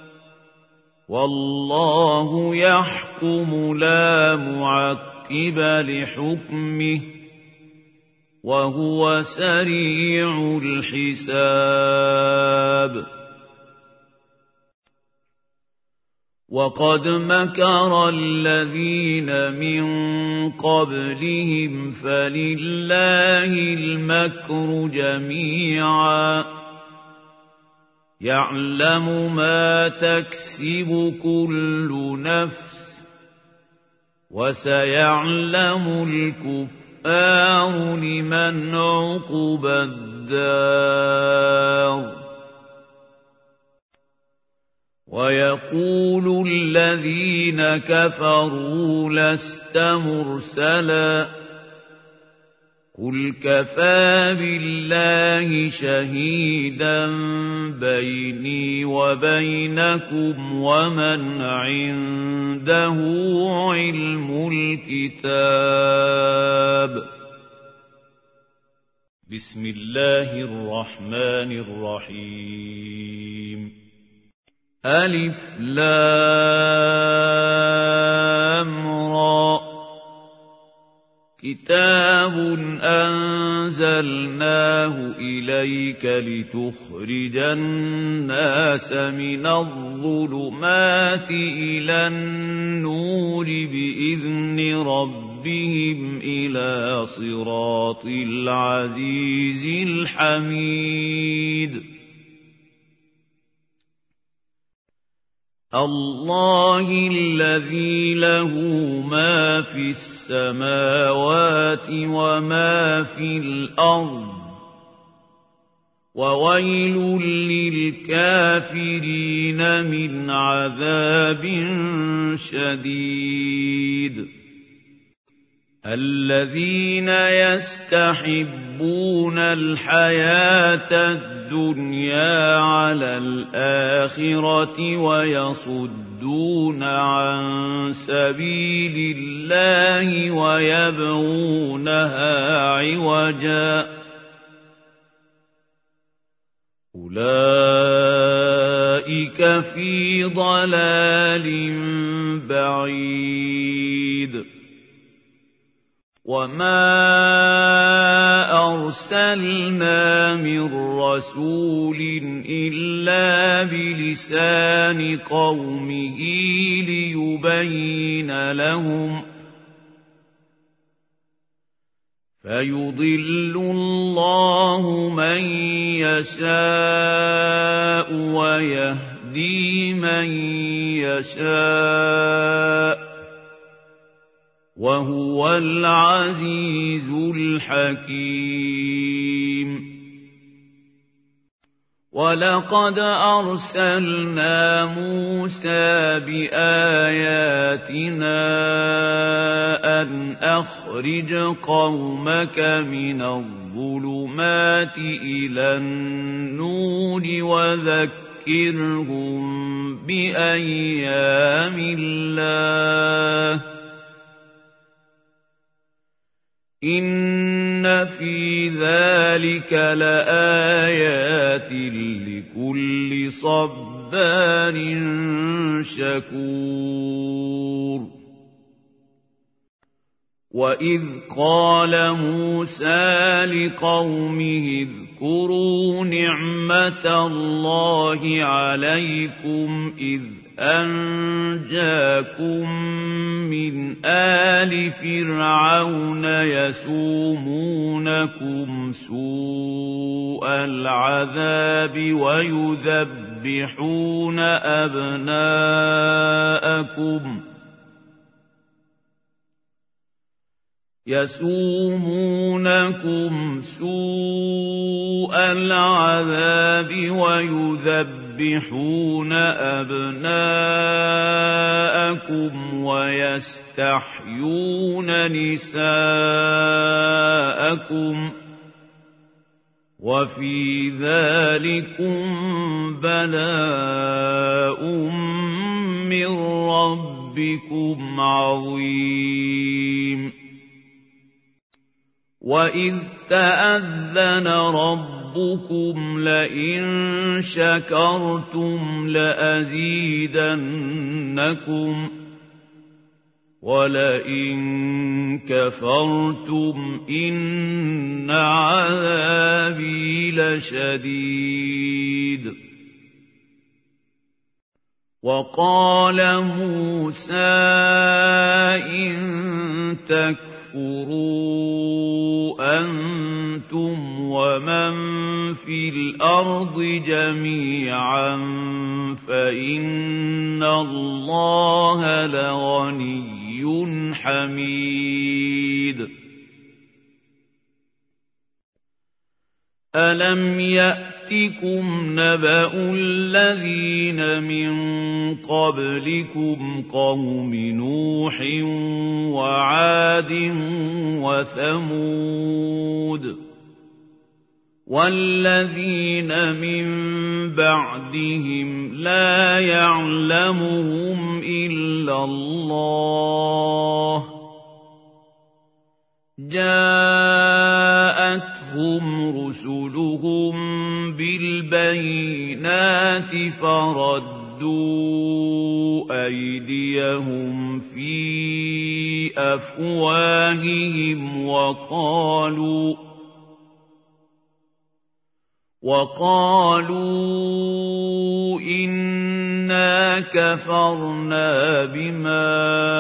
Speaker 1: والله يحكم لا معقب لحكمه وهو سريع الحساب وقد مكر الذين من قبلهم فلله المكر جميعا يعلم ما تكسب كل نفس وسيعلم الكفار لمن عقبى الدار ويقول الذين كفروا لست مرسلا قل كفى بالله شهيدا بيني وبينكم ومن عنده علم الكتاب بسم الله الرحمن الرحيم ألف لام را كتاب أنزلناه إليك لتخرج الناس من الظلمات إلى النور بإذن ربهم إلى صراط العزيز الحميد الله الذي له ما في السماوات وما في الأرض وويل للكافرين من عذاب شديد الذين يستحبون الحياة الدنيا على الآخرة ويصدون عن سبيل الله ويبغونها عوجا أولئك في ضلال بعيد وما أرسلنا من رسول إلا بلسان قومه ليبين لهم فيضل الله من يشاء ويهدي من يشاء وهو العزيز الحكيم ولقد أرسلنا موسى بآياتنا أن أخرج قومك من الظلمات إلى النور وذكرهم بأيام الله إن في ذلك لآيات لكل صبار شكور وإذ قال موسى لقومه اذكروا نعمة الله عليكم إذ أنجاكم من آل فرعون يسومونكم سوء العذاب ويذبحون أبناءكم ويستحيون نساءكم وفي ذلكم بلاء من ربكم عظيم وإذ تأذن ربكم لئن شكرتم لأزيدنكم ولئن كفرتم إن عذابي لشديد وقال موسى إن تكفروا تكفروا أنتم ومن في الأرض جميعا فإن الله لغني حميد ألم يأتكم نبأ الذين من قبلكم قوم نوح وعاد وثمود والذين من بعدهم لا يعلمهم إلا الله جاءتهم رسلهم بالبينات فردوا أيديهم في أفواههم وقالوا إنا كفرنا بما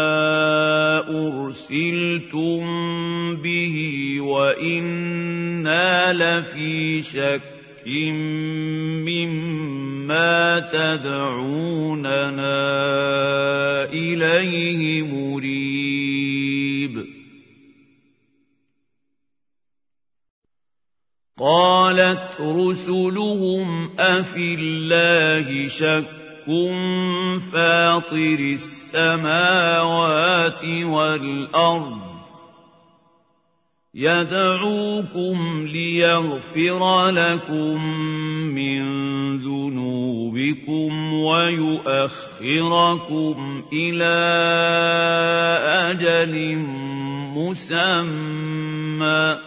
Speaker 1: أرسلتم به وإنا لفي شك مما تدعوننا إليه مريب قالت رسلهم أفي الله شك فاطر السماوات والأرض يدعوكم ليغفر لكم من ذنوبكم ويؤخركم إلى أجل مسمى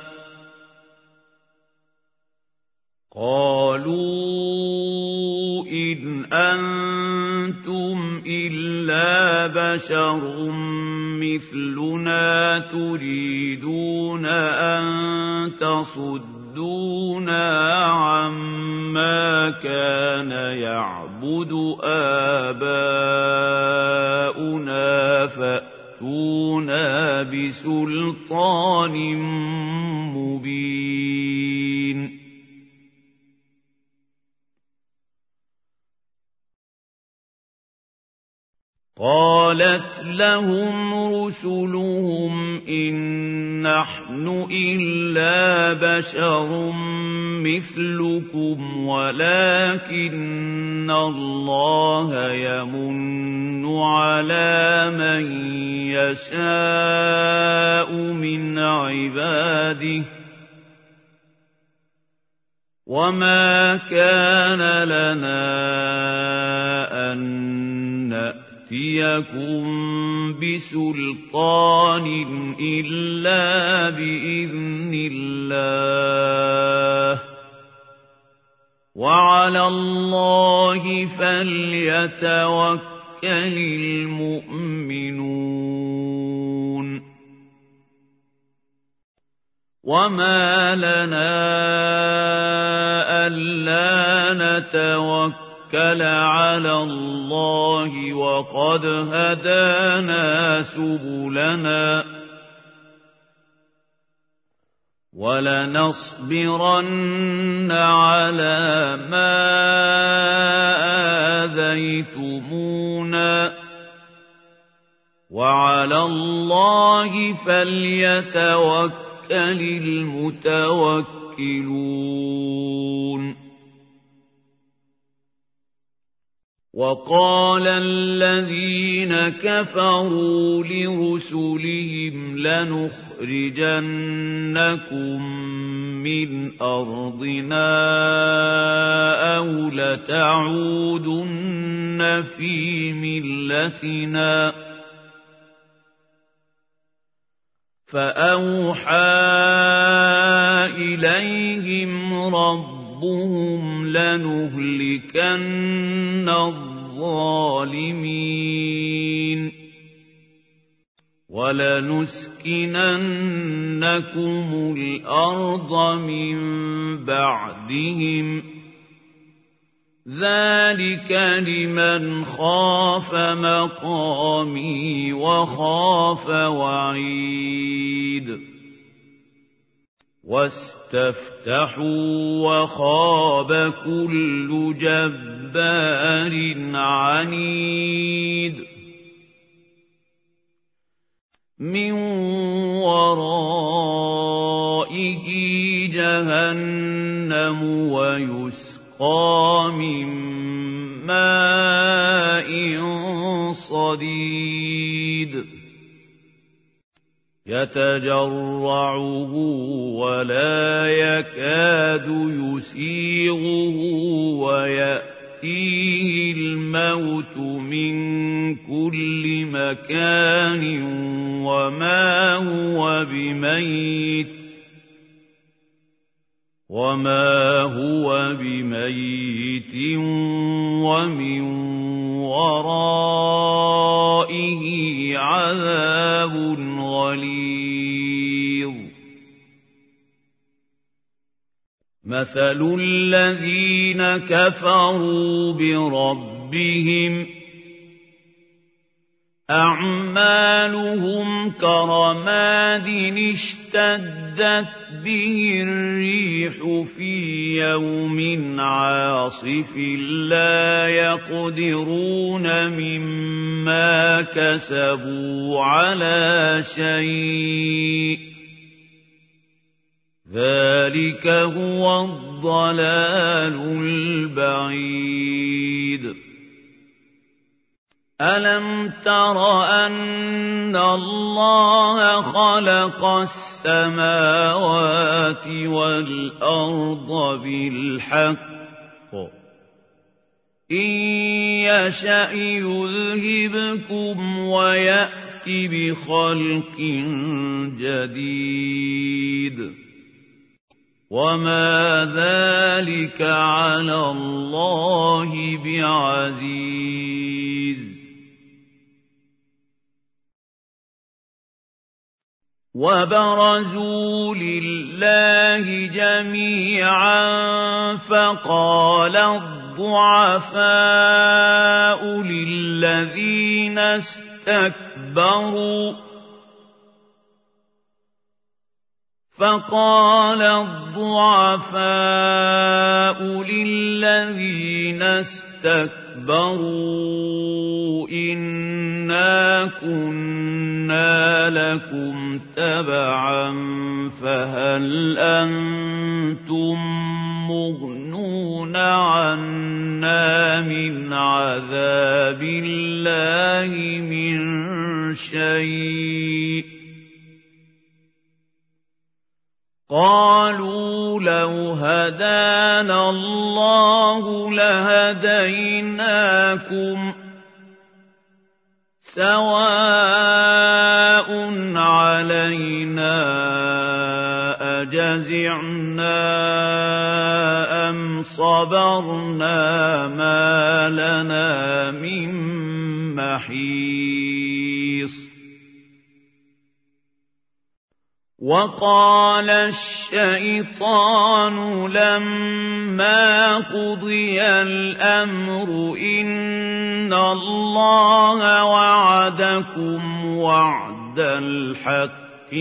Speaker 1: قالوا إن أنتم إلا بشر مثلنا تريدون أن تصدونا عما كان يعبد آباؤنا فأتونا بسلطان مبين قالت لهم رسلهم إن نحن إلا بشر مثلكم ولكن الله يمن على من يشاء من عباده وما كان لنا أن يأتيكم بسلطان إلا بإذن الله وعلى الله فليتوكل المؤمنون وما لنا ألا نتوكل على الله وقد هدانا سبلنا ولنصبرن على ما آذيتمونا وعلى الله فليتوكل المتوكلون وقال الذين كفروا لرسلهم لنخرجنكم من أرضنا أو لتعودن في ملتنا فأوحى إليهم ربهم لنهلكن الظالمين ولنسكننكم الأرض من بعدهم ذلك لمن خاف مقامي وخاف وعيد واستفتحوا وخاب كل جبار عنيد من ورائه جهنم ويسقى من ماء صديد يتجرعه ولا يكاد يسيغه ويأتيه الموت من كل مكان وما هو بميت ومن ورائه عذاب غليظ مثل الذين كفروا بربهم أعمالهم كرماد اشتدت به الريح في يوم عاصف لا يقدرون مما كسبوا على شيء ذلك هو الضلال البعيد ألم تر أن الله خلق السماوات والأرض بالحق إن يشأ يذهبكم ويأت بخلق جديد وما ذلك على الله بعزيز وبرزوا لله جميعا فقال الضعفاء للذين اسْتَكْبَرُوا إِنَّا كُنَّا لَكُمْ تَبَعًا فَهَلْ أَنْتُمْ مُغْنُونَ عَنَّا مِنْ عَذَابِ اللَّهِ مِنْ شَيْءٍ قالوا لو هدانا الله لهديناكم سواء علينا أجزعنا أم صبرنا ما لنا من محيص وقال الشيطان لما قضي الأمر إن الله وعدكم وعد الحق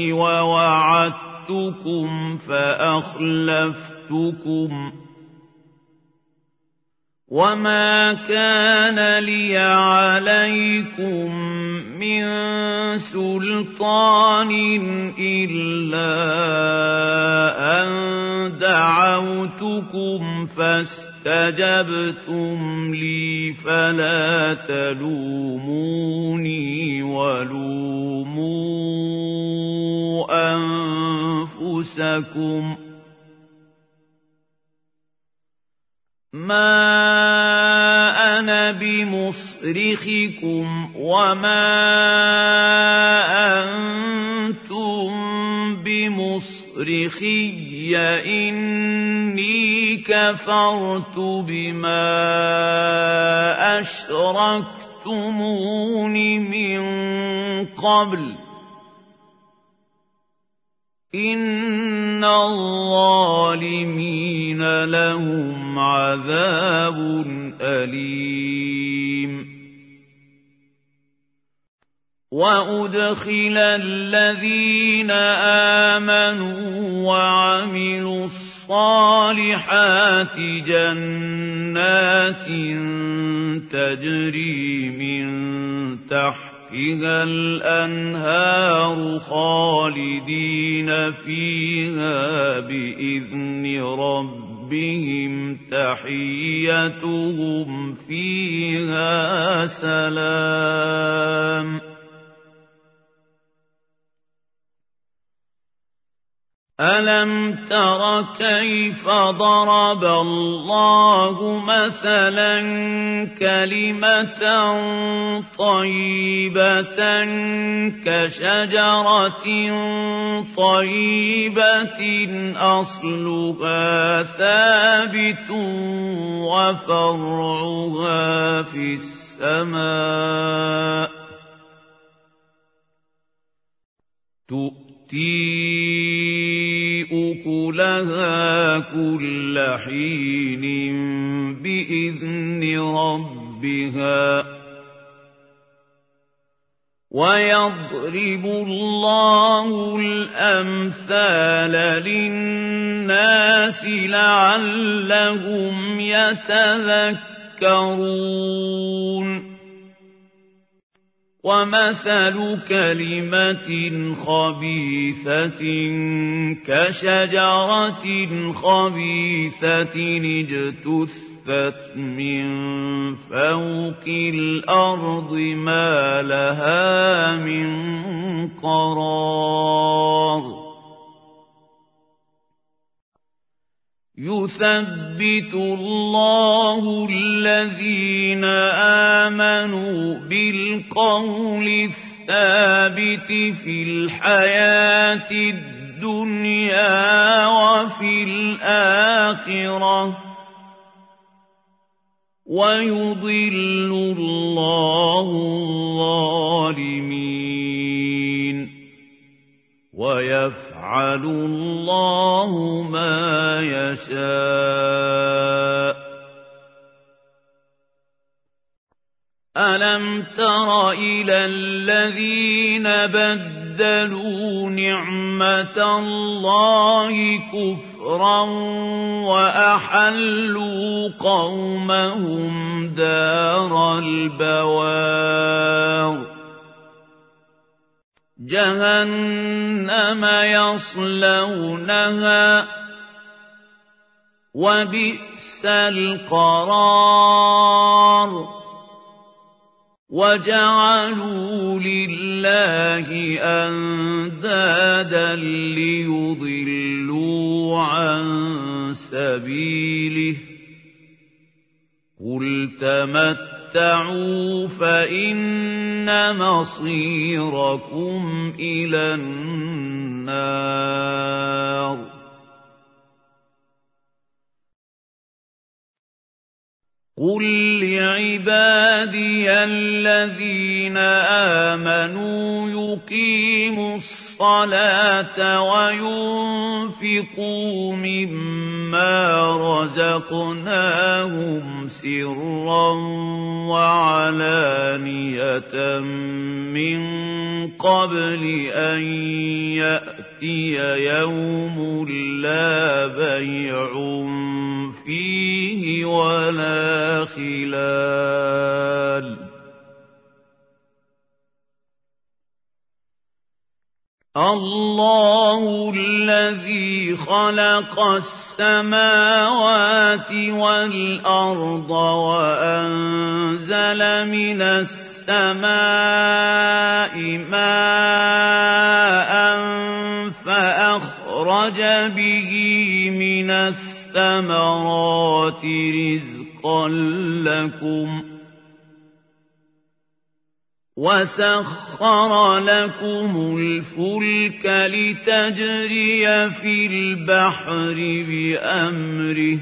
Speaker 1: ووعدتكم فأخلفتكم وما كان لي عليكم من سلطان إلا أن دعوتكم فاستجبتم لي فلا تلوموني ولوموا أنفسكم ما أنا بمصرخكم وما أنتم بمصرخي إني كفرت بما أشركتمون من قبل إِنَّ الظَّالِمِينَ لَهُمْ عَذَابٌ أَلِيمٌ وَأُدْخِلَ الَّذِينَ آمَنُوا وَعَمِلُوا الصَّالِحَاتِ جَنَّاتٍ تَجْرِي مِن تَحْتِهَا الْأَنْهَارُ خَالِدِينَ فِيهَا بِإِذْنِ رَبِّهِمْ تَحِيَّتُهُمْ فِيهَا سَلَامٌ أَلَمْ تَرَ كَيْفَ ضَرَبَ اللَّهُ مَثَلًا كَلِمَةً طَيِّبَةً كَشَجَرَةٍ طَيِّبَةٍ أَصْلُهَا ثَابِتٌ وَفَرْعُهَا فِي السَّمَاءِ تُؤْتِي أُكُلَهَا كُلَّ حِينٍ بِإِذْنِ رَبِّهَا وَيَضْرِبُ اللَّهُ الْأَمْثَالَ لِلنَّاسِ لَعَلَّهُمْ يَتَذَكَّرُونَ وَمَثَلُ كَلِمَةٍ خَبِيثَةٍ كَشَجَرَةٍ خَبِيثَةٍ اجْتُثَّتْ مِن فَوْقِ الْأَرْضِ مَا لَهَا مِن قَرَارٍ يُثَبِّتُ اللَّهُ الَّذِينَ آمَنُوا بِالْقَوْلِ الثَّابِتِ فِي الْحَيَاةِ الدُّنْيَا وَفِي الْآخِرَةِ وَيُضِلُّ اللَّهُ الظَّالِمِينَ وَيَفْعَلُ اللَّهُ مَا يَشَاءُ أَلَمْ تَرَ إِلَى الَّذِينَ بَدَّلُوا نِعْمَةَ اللَّهِ كُفْرًا وَأَحَلُّوا قَوْمَهُمْ دَارَ الْبَوَارِ جَهَنَّمَ يَصْلَوْنَهَا وَبِئْسَ الْقَرَارُ وَجَعَلُوا لِلَّهِ أَندَادًا لِّيُضِلُّوا عَن سَبِيلِهِ قُلْ تَمَتَّعُوا فَإِنَّ مَصِيرَكُمْ إِلَى النَّارِ قُل لِّعِبَادِيَ الَّذِينَ آمَنُوا يُقِيمُوا الصَّلَاةَ وَيُنفِقُوا مِمَّا رَزَقْنَاهُمْ سِرًّا وَعَلَانِيَةً مِّن قَبْلِ أَن يَأْتِيَ يَوْمٌ لَّا بَيْعٌ فِيهِ وَلَا خِلَالٌ اللَّهُ الَّذِي خَلَقَ السَّمَاوَاتِ وَالْأَرْضَ وَأَنزَلَ مِنَ السَّمَاءِ مَاءً فَأَخْرَجَ بِهِ مِنَ الثَّمَرَاتِ رِزْقًا لَّكُمْ وَسَخَّرَ لَكُمُ الْفُلْكَ لِتَجْرِيَ فِي الْبَحْرِ بِأَمْرِهِ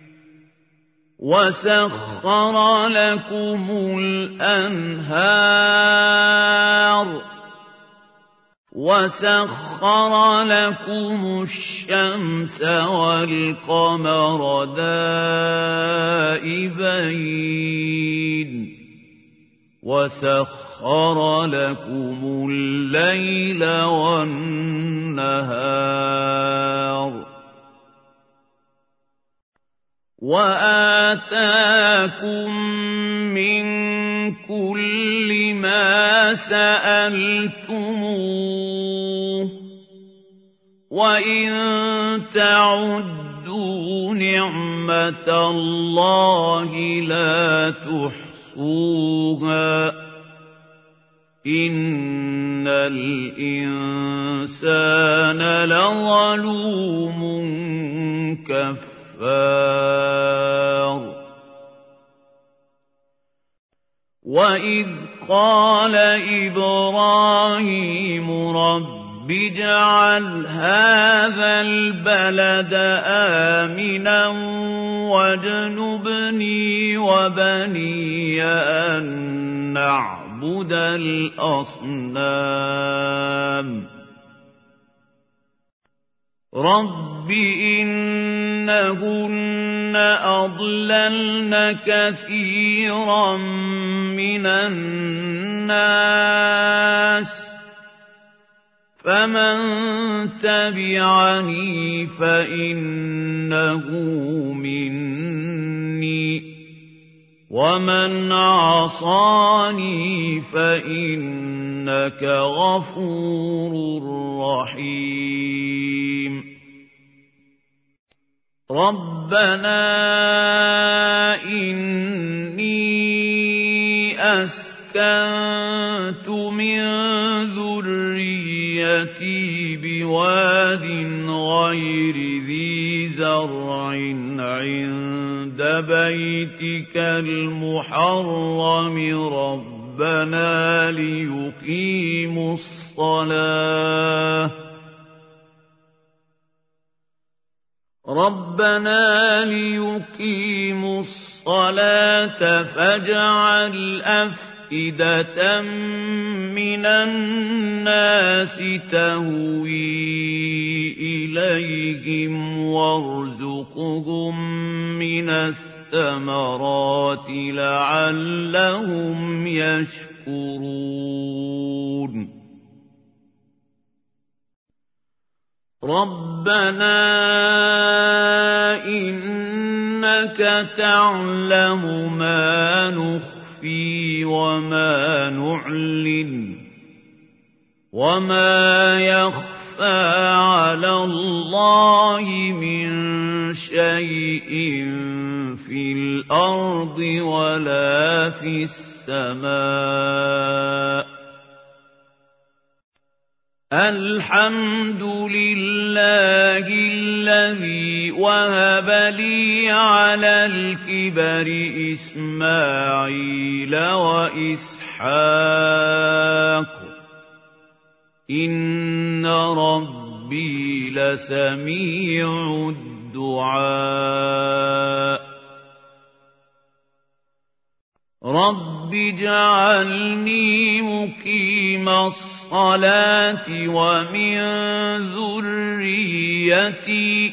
Speaker 1: وَسَخَّرَ لَكُمُ الْأَنْهَارَ وَسَخَّرَ لَكُمُ الشَّمْسَ وَالْقَمَرَ دَائِبَيْنِ وَسَخَّرَ لَكُمُ اللَّيْلَ وَالنَّهَارَ وَآتَاكُم مِّن كُلِّ مَا سَأَلْتُمُوهُ ۚ وَإِن تَعُدُّوا نِعْمَةَ اللَّهِ لَا تُحْصُوهَا ۗ إِنَّ الْإِنسَانَ لَظَلُومٌ كَفَّارٌ وَإِذْ قَالَ إِبْرَاهِيمُ رَبِّ اجْعَلْ هَٰذَا الْبَلَدَ آمِنًا وَاجْنُبْنِي وَبَنِيَّ أَن نَّعْبُدَ الْأَصْنَامَ رَبِّ إِنَّهُنَّ أَضْلَلْنَ كَثِيرًا مِّنَ النَّاسِ فَمَن تَبِعَنِي فَإِنَّهُ مِنِّي وَمَنْ عَصَانِي فَإِنَّكَ غَفُورٌ رَّحِيمٌ رَبَّنَا إِنِّي أَسْكَنتُ مِن ذُرِّيَّتِي بِوَادٍ غَيْرِ ذِي زَرْعٍ عِندَ بَيْتِكَ الْمُحَرَّمِ رَبَّنَا لِيُقِيمُوا الصَّلَاةَ فَاجْعَلْ أَفْئِدَةً مِّنَ النَّاسِ تَهْوِي إِلَيْهِمْ وَارْزُقْهُم مِّنَ الثَّمَرَاتِ لَعَلَّهُمْ يَشْكُرُونَ رَبَّنَا إِنَّكَ تَعْلَمُ مَا نُخْفِي وَمَا نُعْلِنُ وَمَا يَخْفَىٰ عَلَى اللَّهِ مِن شَيْءٍ فِي الْأَرْضِ وَلَا فِي السَّمَاءِ الْحَمْدُ لِلَّهِ الَّذِي وَهَبَ لِي عَلَى الْكِبَرِ إِسْمَاعِيلَ وَإِسْحَاقَ ۚ إِنَّ رَبِّي لَسَمِيعُ الدُّعَاءِ رَبِّ اجْعَلْنِي مُقِيمَ الصَّلَاةِ وَمِن ذُرِّيَّتِي ۚ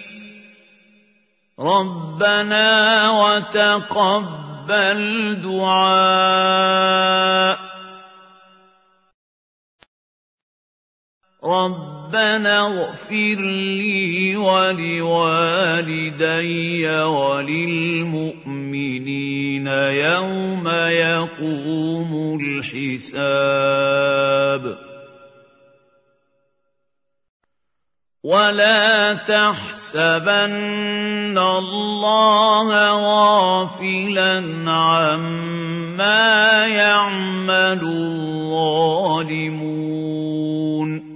Speaker 1: رَبَّنَا وَتَقَبَّلْ دُعَاءِ رَبَّنَا اغْفِرْ لِي وَلِوَالِدَيَّ وَلِلْمُؤْمِنِينَ يَوْمَ يَقُومُ الْحِسَابُ وَلَا تَحْسَبَنَّ اللَّهَ غَافِلًا عَمَّا يَعْمَلُ الظَّالِمُونَ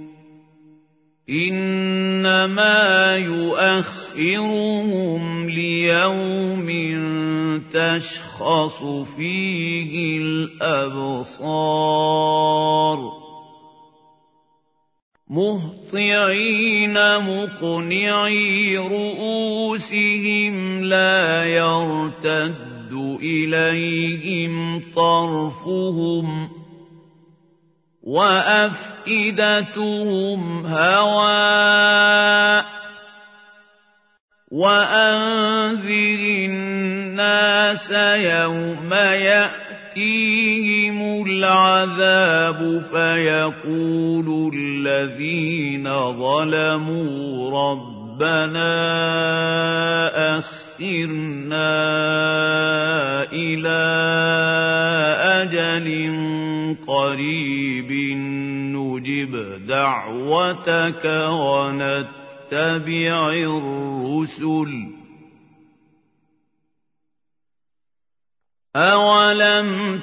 Speaker 1: إِنَّمَا يُؤَخِّرُهُمْ لِيَوْمٍ تَشْخَصُ فِيهِ الْأَبْصَارُ مُهْطِعِينَ مُقْنِعِي رُءُوسِهِمْ لَا يَرْتَدُّ إِلَيْهِمْ طَرْفُهُمْ ۚ وأفئدتهم هواء وأنذر الناس يوم يأتيهم العذاب فيقول الذين ظلموا ربنا أخرنا إلى أجل قريب نجب دعوتك ونتبع الرسل أولم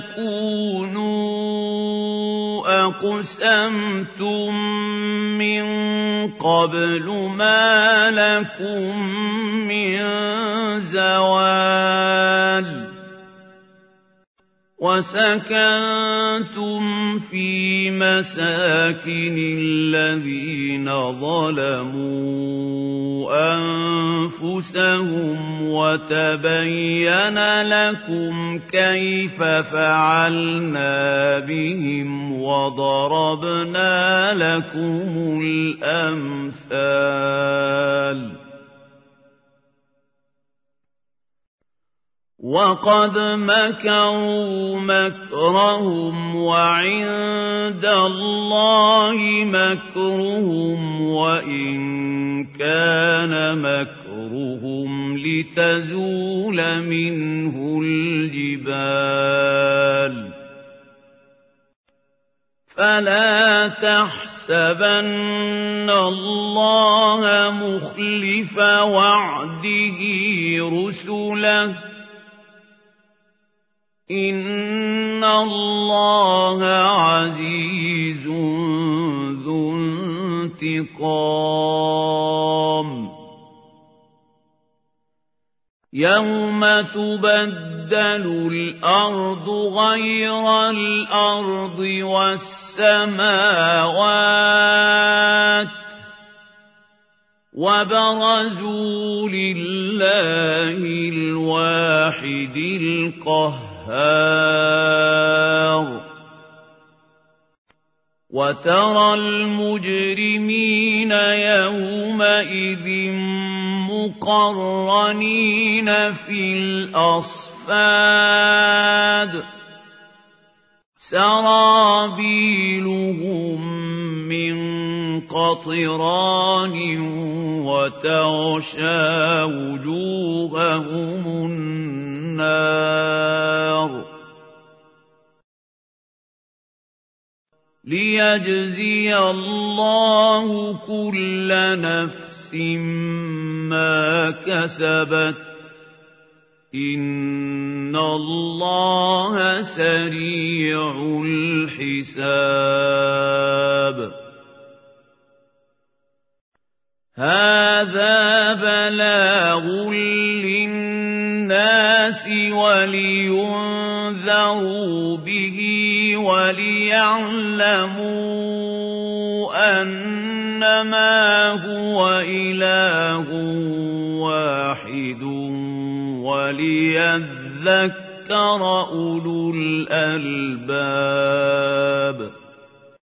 Speaker 1: تكونوا أقسمتم من قبل ما لكم من زوال وسكنتم في مساكن الذين ظلموا أنفسهم وتبين لكم كيف فعلنا بهم وضربنا لكم الأمثال وقد مكروا مكرهم وعند الله مكرهم وإن كان مكرهم لتزول منه الجبال فلا تحسبن الله مخلف وعده رسله إن الله عزيز ذو انتقام يوم تبدل الأرض غير الأرض والسماوات وبرزوا لله الواحد القهار وترى المجرمين يومئذ مقرنين في الأصفاد سرابيلهم من قطران وتغشى وجوههم النار ليجزي الله كل نفس ما كسبت إن الله سريع الحساب هذا بلاغ للناس ولينذروا به وليعلموا أنما هو إله واحد وليذكر أولو الألباب.